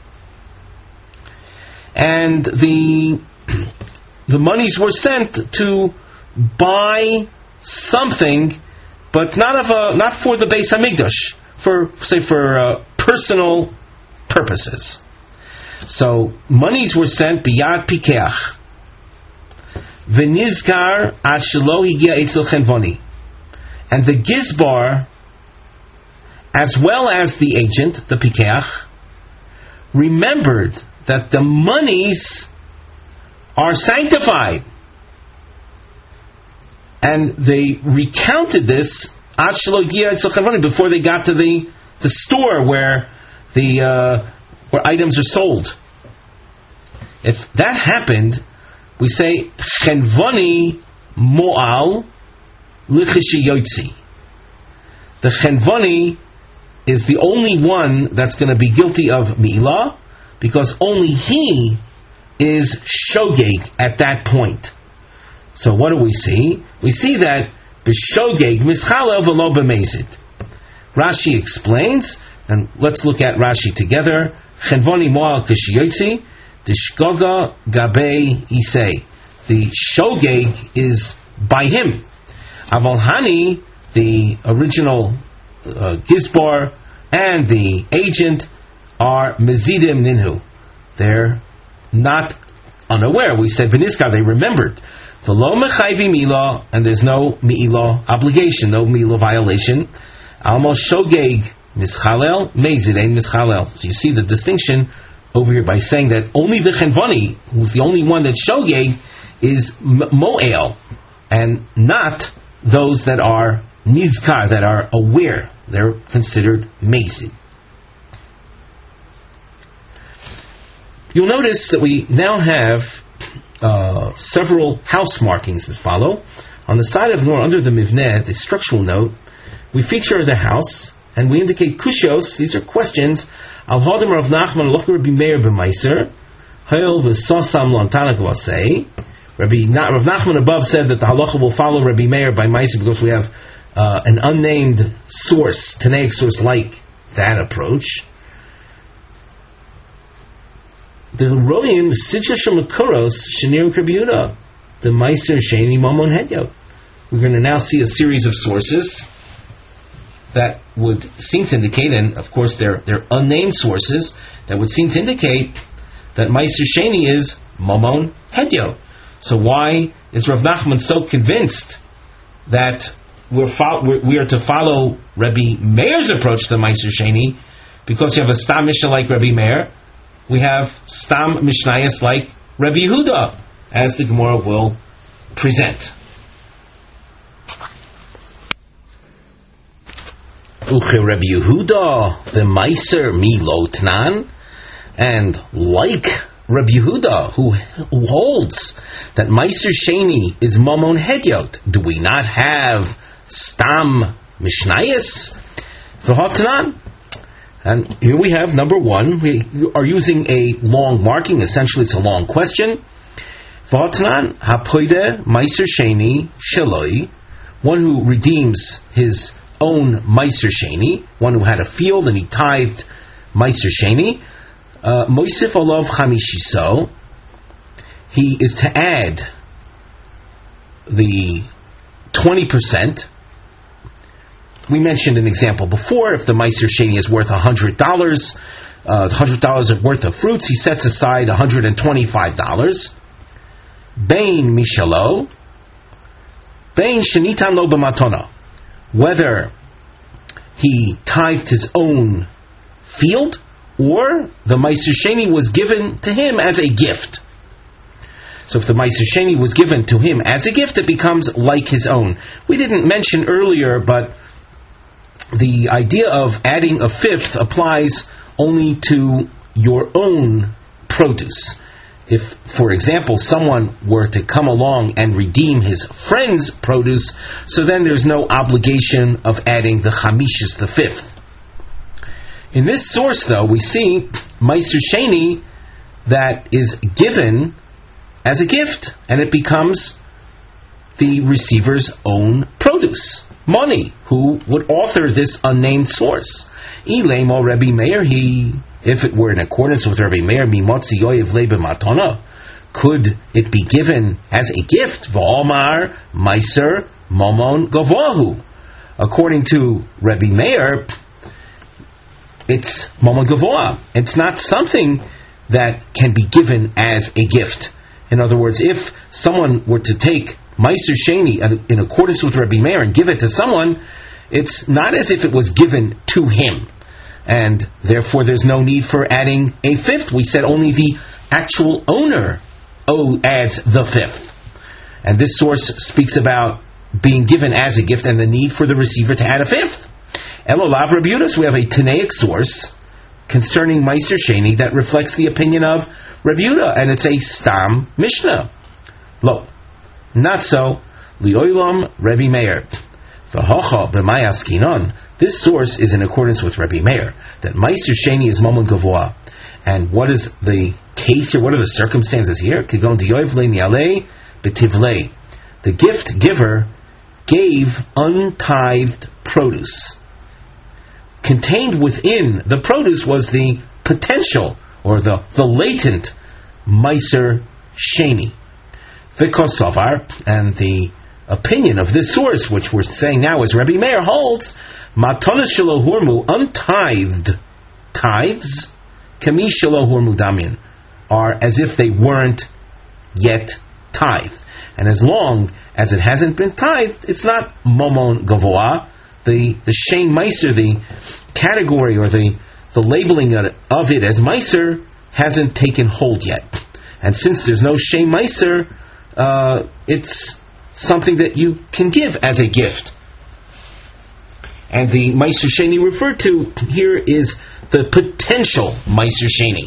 and the the monies were sent to buy something, but not of a not for the Beis Hamikdash, for say for uh, personal purposes. So monies were sent biyad pikeach. V'nizkar ad shelo higia etzel chenvoni. And the gizbar, as well as the agent, the pikeach, remembered that the monies are sanctified. And they recounted this ad shelo higia etzel chenvoni before they got to the, the store where the uh, where items are sold. If that happened, we say chenvoni mo'al lichishi yotzi. The chenvoni is the only one that's going to be guilty of mi'ilah, because only he is shogeg at that point. So what do we see? We see that b'shogeg mischalel v'lo b'mezid. Rashi explains, and let's look at Rashi together. Chenvoni mo'al kishi yotzi. Dishgoga gabe isei. The shogeg is by him. Avalhani, the original uh, gizbar, and the agent are mezidim ninhu. They're not unaware. We said v'niskar, they remembered. V'lo mechayvi milah, and there's no mi'ilah obligation, no mi'ilah violation. Almo shogeg mischalel, mezid ein mischalel. So you see the distinction over here by saying that only the chenvani, who's the only one that's shogeg, is mo'el, and not those that are nizkar, that are aware. They're considered mezid. You'll notice that we now have uh, several house markings that follow. On the side of the door, under the mivneh, the structural note, we feature the house, and we indicate kushos. These are questions. Al hodem Rav Nachman loch Rabbi Meir b'maiser, Hayol v'sosam lon Tanakh Avasei. Rabbi Rav Nachman above said that the halacha will follow Rabbi Meir by maiser because we have uh, an unnamed source, Tanaic source like that approach. The Royim Sitra Shemakuros Shenir Rabbi Yehuda, the maiser Sheni Mamon Hedyo. We're going to now see a series of sources that would seem to indicate, and of course they're, they're unnamed sources, that would seem to indicate that Meiser Sheni is Mamon Hedyo. So why is Rav Nachman so convinced that we're fo- we're, we are to follow Rabbi Meir's approach to Meiser Sheni, because you have a Stam Mishnah like Rabbi Meir, we have Stam Mishnayos like Rabbi Yehuda, as the Gemara will present. Uche Rabbi Yehuda, the Meiser mi lotnan, and like Rabbi Yehuda, who, who holds that Meiser Sheni is Mamon Hedyot, do we not have Stam Mishnayos? V'hatanan. And here we have number one. We are using a long marking. Essentially, it's a long question. V'hatanan hapoide Meiser Sheni sheloi, one who redeems his own Meiser Sheni, one who had a field and he tithed Meiser Sheni. Moisif olav chamishiso, he is to add the twenty percent. We mentioned an example before. If the Meiser Sheni is worth one hundred dollars, uh, one hundred dollars worth of fruits, he sets aside one hundred twenty-five dollars. Bein mishalo, bein shenitan lo b'matona, whether he tithed his own field or the Meiser Sheni was given to him as a gift. So if the Meiser Sheni was given to him as a gift, it becomes like his own. We didn't mention earlier, but the idea of adding a fifth applies only to your own produce. If, for example, someone were to come along and redeem his friend's produce, so then there's no obligation of adding the chamishis, the fifth. In this source, though, we see Meiser Sheni that is given as a gift, and it becomes the receiver's own produce. Money, who would author this unnamed source. Ilemo Rabbi Meir, he, if it were in accordance with Rabbi Meir, mimotzi yoyev le b'matona, could it be given as a gift? V'omar Meiser momon gavohu. According to Rabbi Meir, it's momon gavoah. It's not something that can be given as a gift. In other words, if someone were to take Meiser Sheni in accordance with Rabbi Meir and give it to someone, it's not as if it was given to him. And therefore there's no need for adding a fifth. We said only the actual owner oh, adds the fifth. And this source speaks about being given as a gift and the need for the receiver to add a fifth. Elolav Rabbi Yehuda, we have a Tanaic source concerning Meiser Sheni that reflects the opinion of Rabbi Yehuda, and it's a Stam Mishnah. Lo, not so. Lioilam Rabbi Meir. V'hocha b'may askinon. This source is in accordance with Rabbi Meir, that Meiser Sheni is Mamon Gavoah. And what is the case here? What are the circumstances here? Kigon diyoiv le nialei b'tivlei. The gift giver gave untithed produce. Contained within the produce was the potential, or the, the latent Meiser Sheni. V'kosavar, and the opinion of this source, which we're saying now is Rabbi Meir, holds matana shelo hurmu, untithed tithes, kami shelo hurmu damin, are as if they weren't yet tithed. And as long as it hasn't been tithed, it's not momon gavoah. The the shein meiser, the category or the the labeling of it as meiser hasn't taken hold yet. And since there's no shein meiser, uh, it's something that you can give as a gift. And the Meiser Sheni referred to here is the potential Meiser Sheni.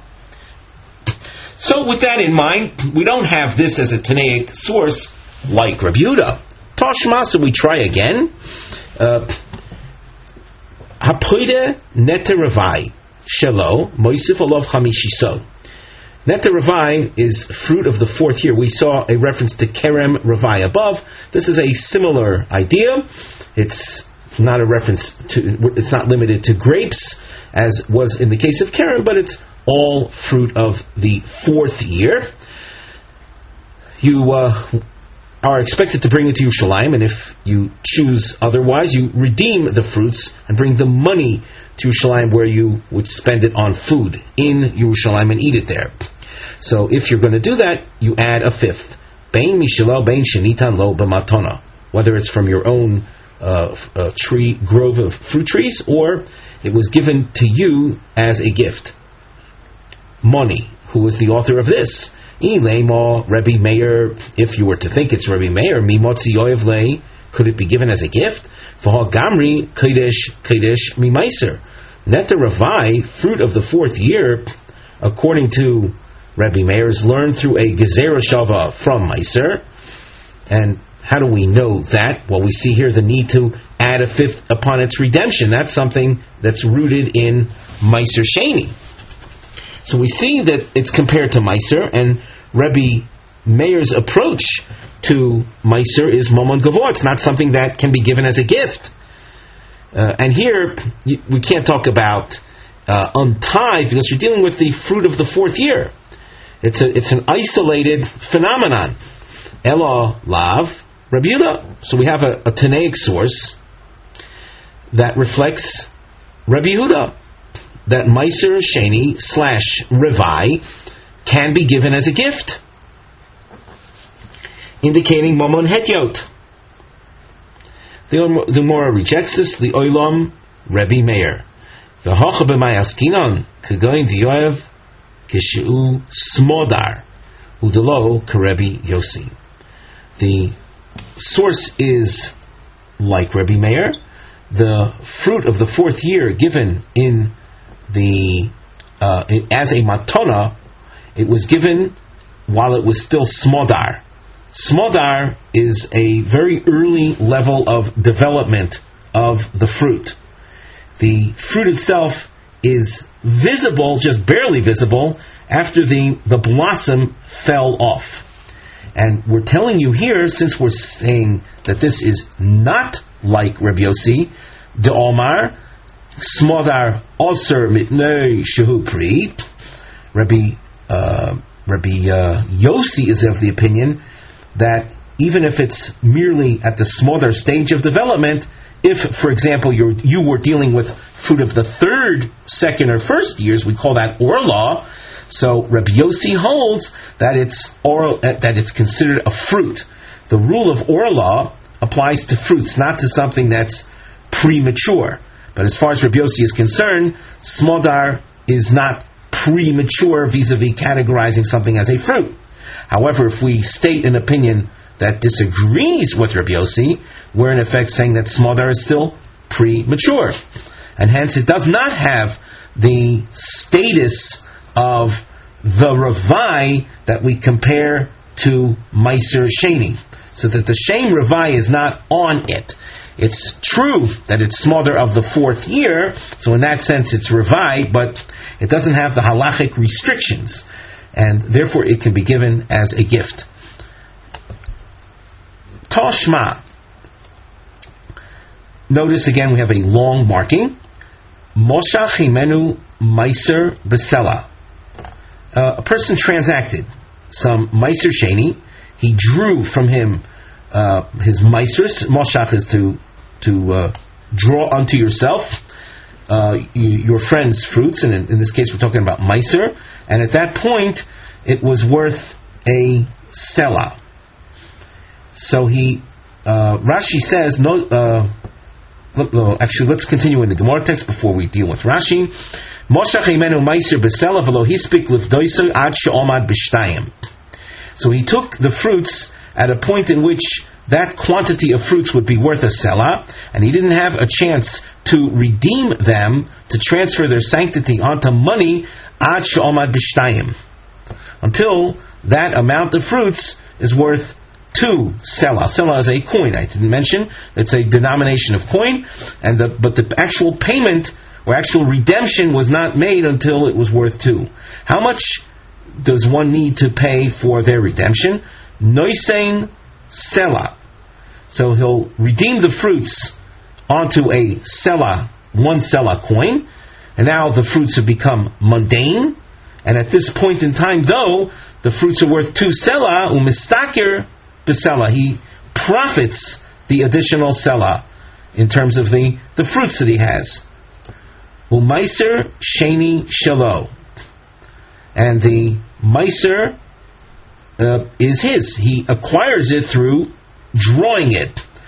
So with that in mind, we don't have this as a Tanaic source like Rabbi Yehuda. Tashmasa, we try again. Hapoide nete ravai shelo moisif olav chamishiso. Nete ravai is fruit of the fourth year. We saw a reference to kerem ravai above. This is a similar idea. It's not a reference to, it's not limited to grapes, as was in the case of kerem, but it's all fruit of the fourth year. You uh, are expected to bring it to Yerushalayim, and if you choose otherwise, you redeem the fruits and bring the money to Yerushalayim, where you would spend it on food in Yerushalayim and eat it there. So if you're going to do that, you add a fifth. Bein mishelo, bein shenitan lo b'matona. whether it's from your own uh, uh, tree grove of fruit trees, or it was given to you as a gift. Money. Who is the author of this? Ilema, Rebbe Meir. If you were to think it's Rebbe Meir, Mimotzi Yoev Lei, could it be given as a gift? V'ha Gamri Kodesh Kodesh Mimaiser. Neta Ravai, fruit of the fourth year, according to Rebbe Meir, is learned through a Gezerah Shava from Meiser. And how do we know that? Well, we see here the need to add a fifth upon its redemption. That's something that's rooted in Meiser Sheni. So we see that it's compared to Meiser, and Rebbe Meir's approach to Meiser is Momon Gavor. It's not something that can be given as a gift. Uh, and here, you, we can't talk about uh, untithed, because you're dealing with the fruit of the fourth year. It's a, it's an isolated phenomenon. Ela Lav, Rabbi Yehuda. So we have a, a Tanaic source that reflects Rabbi Yehuda, that Meiser Sheni slash Revai can be given as a gift, indicating Momon Hetyot. The the Gemara rejects this. The Olam Rebbe Meir. The Hocha b'may askinon kagoin v'yoev kishu smodar udelo karebi Yossi. The source is like Rebbe Meir. The fruit of the fourth year given in the uh, as a matona, it was given while it was still smodar. Smodar is a very early level of development of the fruit. The fruit itself is visible, just barely visible, after the, the blossom fell off. And we're telling you here, since we're saying that this is not like Rabbi Yossi, de Omar, smodar oser mitnei shehu pri, Rabbi, uh, Rabbi uh, Yossi is of the opinion that even if it's merely at the smaller stage of development, if, for example, you you were dealing with fruit of the third, second, or first years, we call that orla. So Rabbi Yossi holds that it's oral, that it's considered a fruit. The rule of orla applies to fruits, not to something that's premature. But as far as Rabbi Yossi is concerned, smodar is not premature vis-a-vis categorizing something as a fruit. However, if we state an opinion that disagrees with Rabbi Yossi, we're in effect saying that smodar is still premature. And hence it does not have the status of the Ravai that we compare to Meiser Sheni. So that the Shem Ravai is not on it. It's true that it's smodar of the fourth year, so in that sense it's Ravai, but it doesn't have the halachic restrictions, and therefore it can be given as a gift. Toshma. Notice again we have a long marking. Moshach himenu meiser besela. Uh, a person transacted some meiser sheni. He drew from him uh, his meisers. Moshach is to to uh, draw unto yourself uh, your friend's fruits, and in, in this case we're talking about meiser. And at that point, it was worth a sela. So he, uh, Rashi says, no. Uh, no, actually, let's continue in the Gemara text before we deal with Rashi. Moshach imenu meiser besela v'lo hispik livdoiso ad she'omad b'shtayim. So he took the fruits at a point in which that quantity of fruits would be worth a sela, and he didn't have a chance to redeem them, to transfer their sanctity onto money, ad she'omad b'shtayim, until that amount of fruits is worth two sela. Sela is a coin, I didn't mention. It's a denomination of coin, and the, but the actual payment or actual redemption was not made until it was worth two. How much does one need to pay for their redemption? Noisein sela. So he'll redeem the fruits onto a sela, one sela coin, and now the fruits have become mundane. And at this point in time, though, the fruits are worth two sela, umistakir besela. He profits the additional sela in terms of the, the fruits that he has. Umeiser sheni shelo. And the meiser uh, is his. He acquires it through drawing it.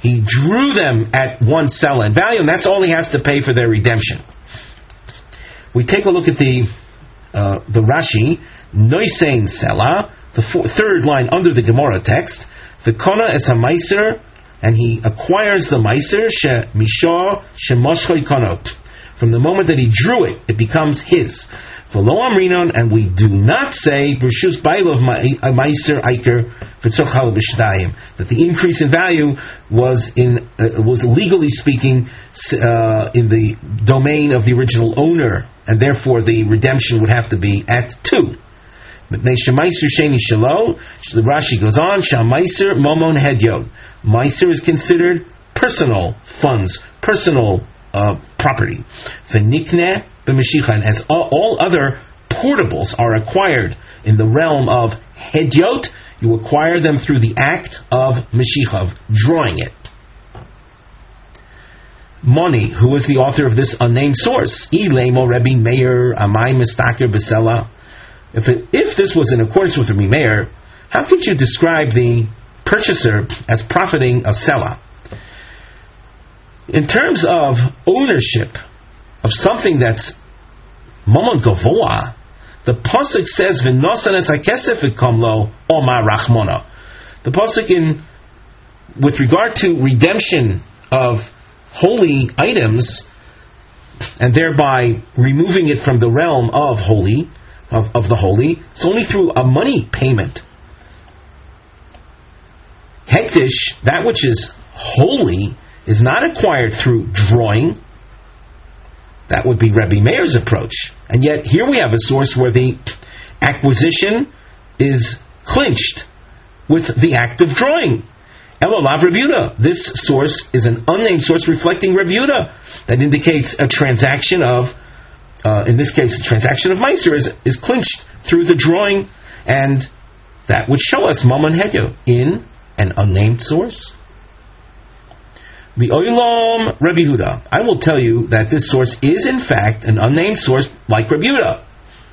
He drew them at one sela in value, and that's all he has to pay for their redemption. We take a look at the uh, the Rashi, Noisein Sela, the four, third line under the Gemara text. V'kona es ha-meiser, and he acquires the meiser she misha shemoshchoi kono. From the moment that he drew it, it becomes his. V'lo amrinon, and we do not say b'rshus bailov meiser aiker v'tzochal b'shtayim, that the increase in value was in uh, was legally speaking uh, in the domain of the original owner, and therefore the redemption would have to be at two. The Rashi goes on, Shamaiser momon hedyod. Meiser is considered personal funds, personal uh, property. V'nikne b'meshicha, and as all, all other portables are acquired in the realm of hedyot, you acquire them through the act of meshicha, of drawing it. Moni, who is the author of this unnamed source? Ilemo Rebbe Meir Amai Mistaker Besela. If it, if this was in accordance with Rebbe Meir, how could you describe the purchaser as profiting a sela? In terms of ownership of something that's momon gavoa, the pasuk says v'nosan es hakesef v'kamlo omar rachmona. The pasuk in with regard to redemption of holy items, and thereby removing it from the realm of holy. Of, of the holy, it's only through a money payment. Hektish, that which is holy, is not acquired through drawing. That would be Rebbe Meir's approach. And yet, here we have a source where the acquisition is clinched with the act of drawing. Elolav Rebbe Yehuda. This source is an unnamed source reflecting Rebbe Yehuda that indicates a transaction of Uh, in this case, the transaction of Meiser is, is clinched through the drawing, and that would show us Mammon Hedyo in an unnamed source. The Olam Rebbe Yehuda. I will tell you that this source is in fact an unnamed source like Rebbe Yehuda.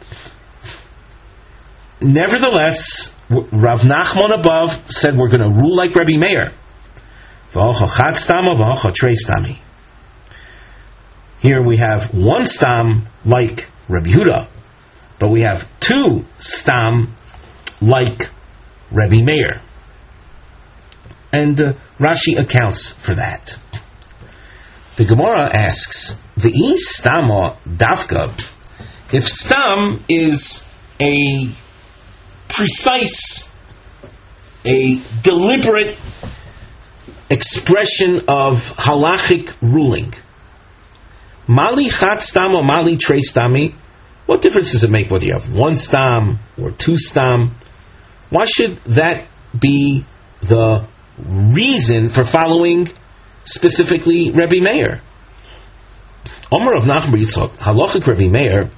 Nevertheless, Rav Nachman above said we're going to rule like Rebbe Meir. V'ocha chad stama v'ocha trei stami. Here we have one stam like Rebbe Yehuda, but we have two stam like Rebbe Meir. And uh, Rashi accounts for that. The Gemara asks, V'i stama dafka, if stam is a precise, a deliberate expression of halachic ruling, Mali chat stam or mali trei stami, what difference does it make whether you have one stam or two stam? Why should that be the reason for following specifically Rebbe Meir? Omer of Nachman bar Yitzchak, halachic Rebbe Meir,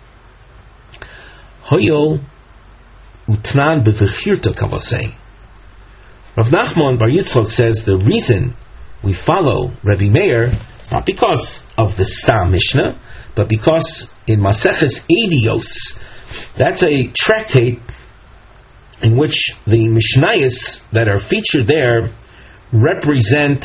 hoyol utnan bevechirta kavasei. Rav Nachman bar Yitzchak says the reason we follow Rebbe Meir is not because of the Stam Mishnah, but because in Maseches Eidios, that's a tractate in which the Mishnayos that are featured there represent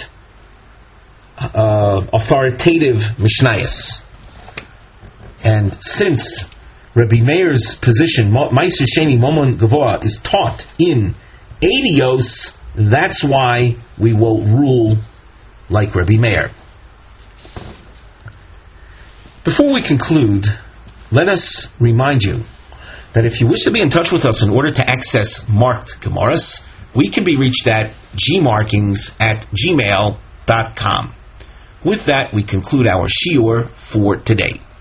uh, authoritative Mishnayos. And since Rebbe Meir's position, Meiser Sheni Momon Gavoa, is taught in Eidios, that's why we will rule like Rebbe Meir. Before we conclude, let us remind you that if you wish to be in touch with us in order to access marked Gemaras, we can be reached at gmarkings at gmail dot com. With that, we conclude our shiur for today.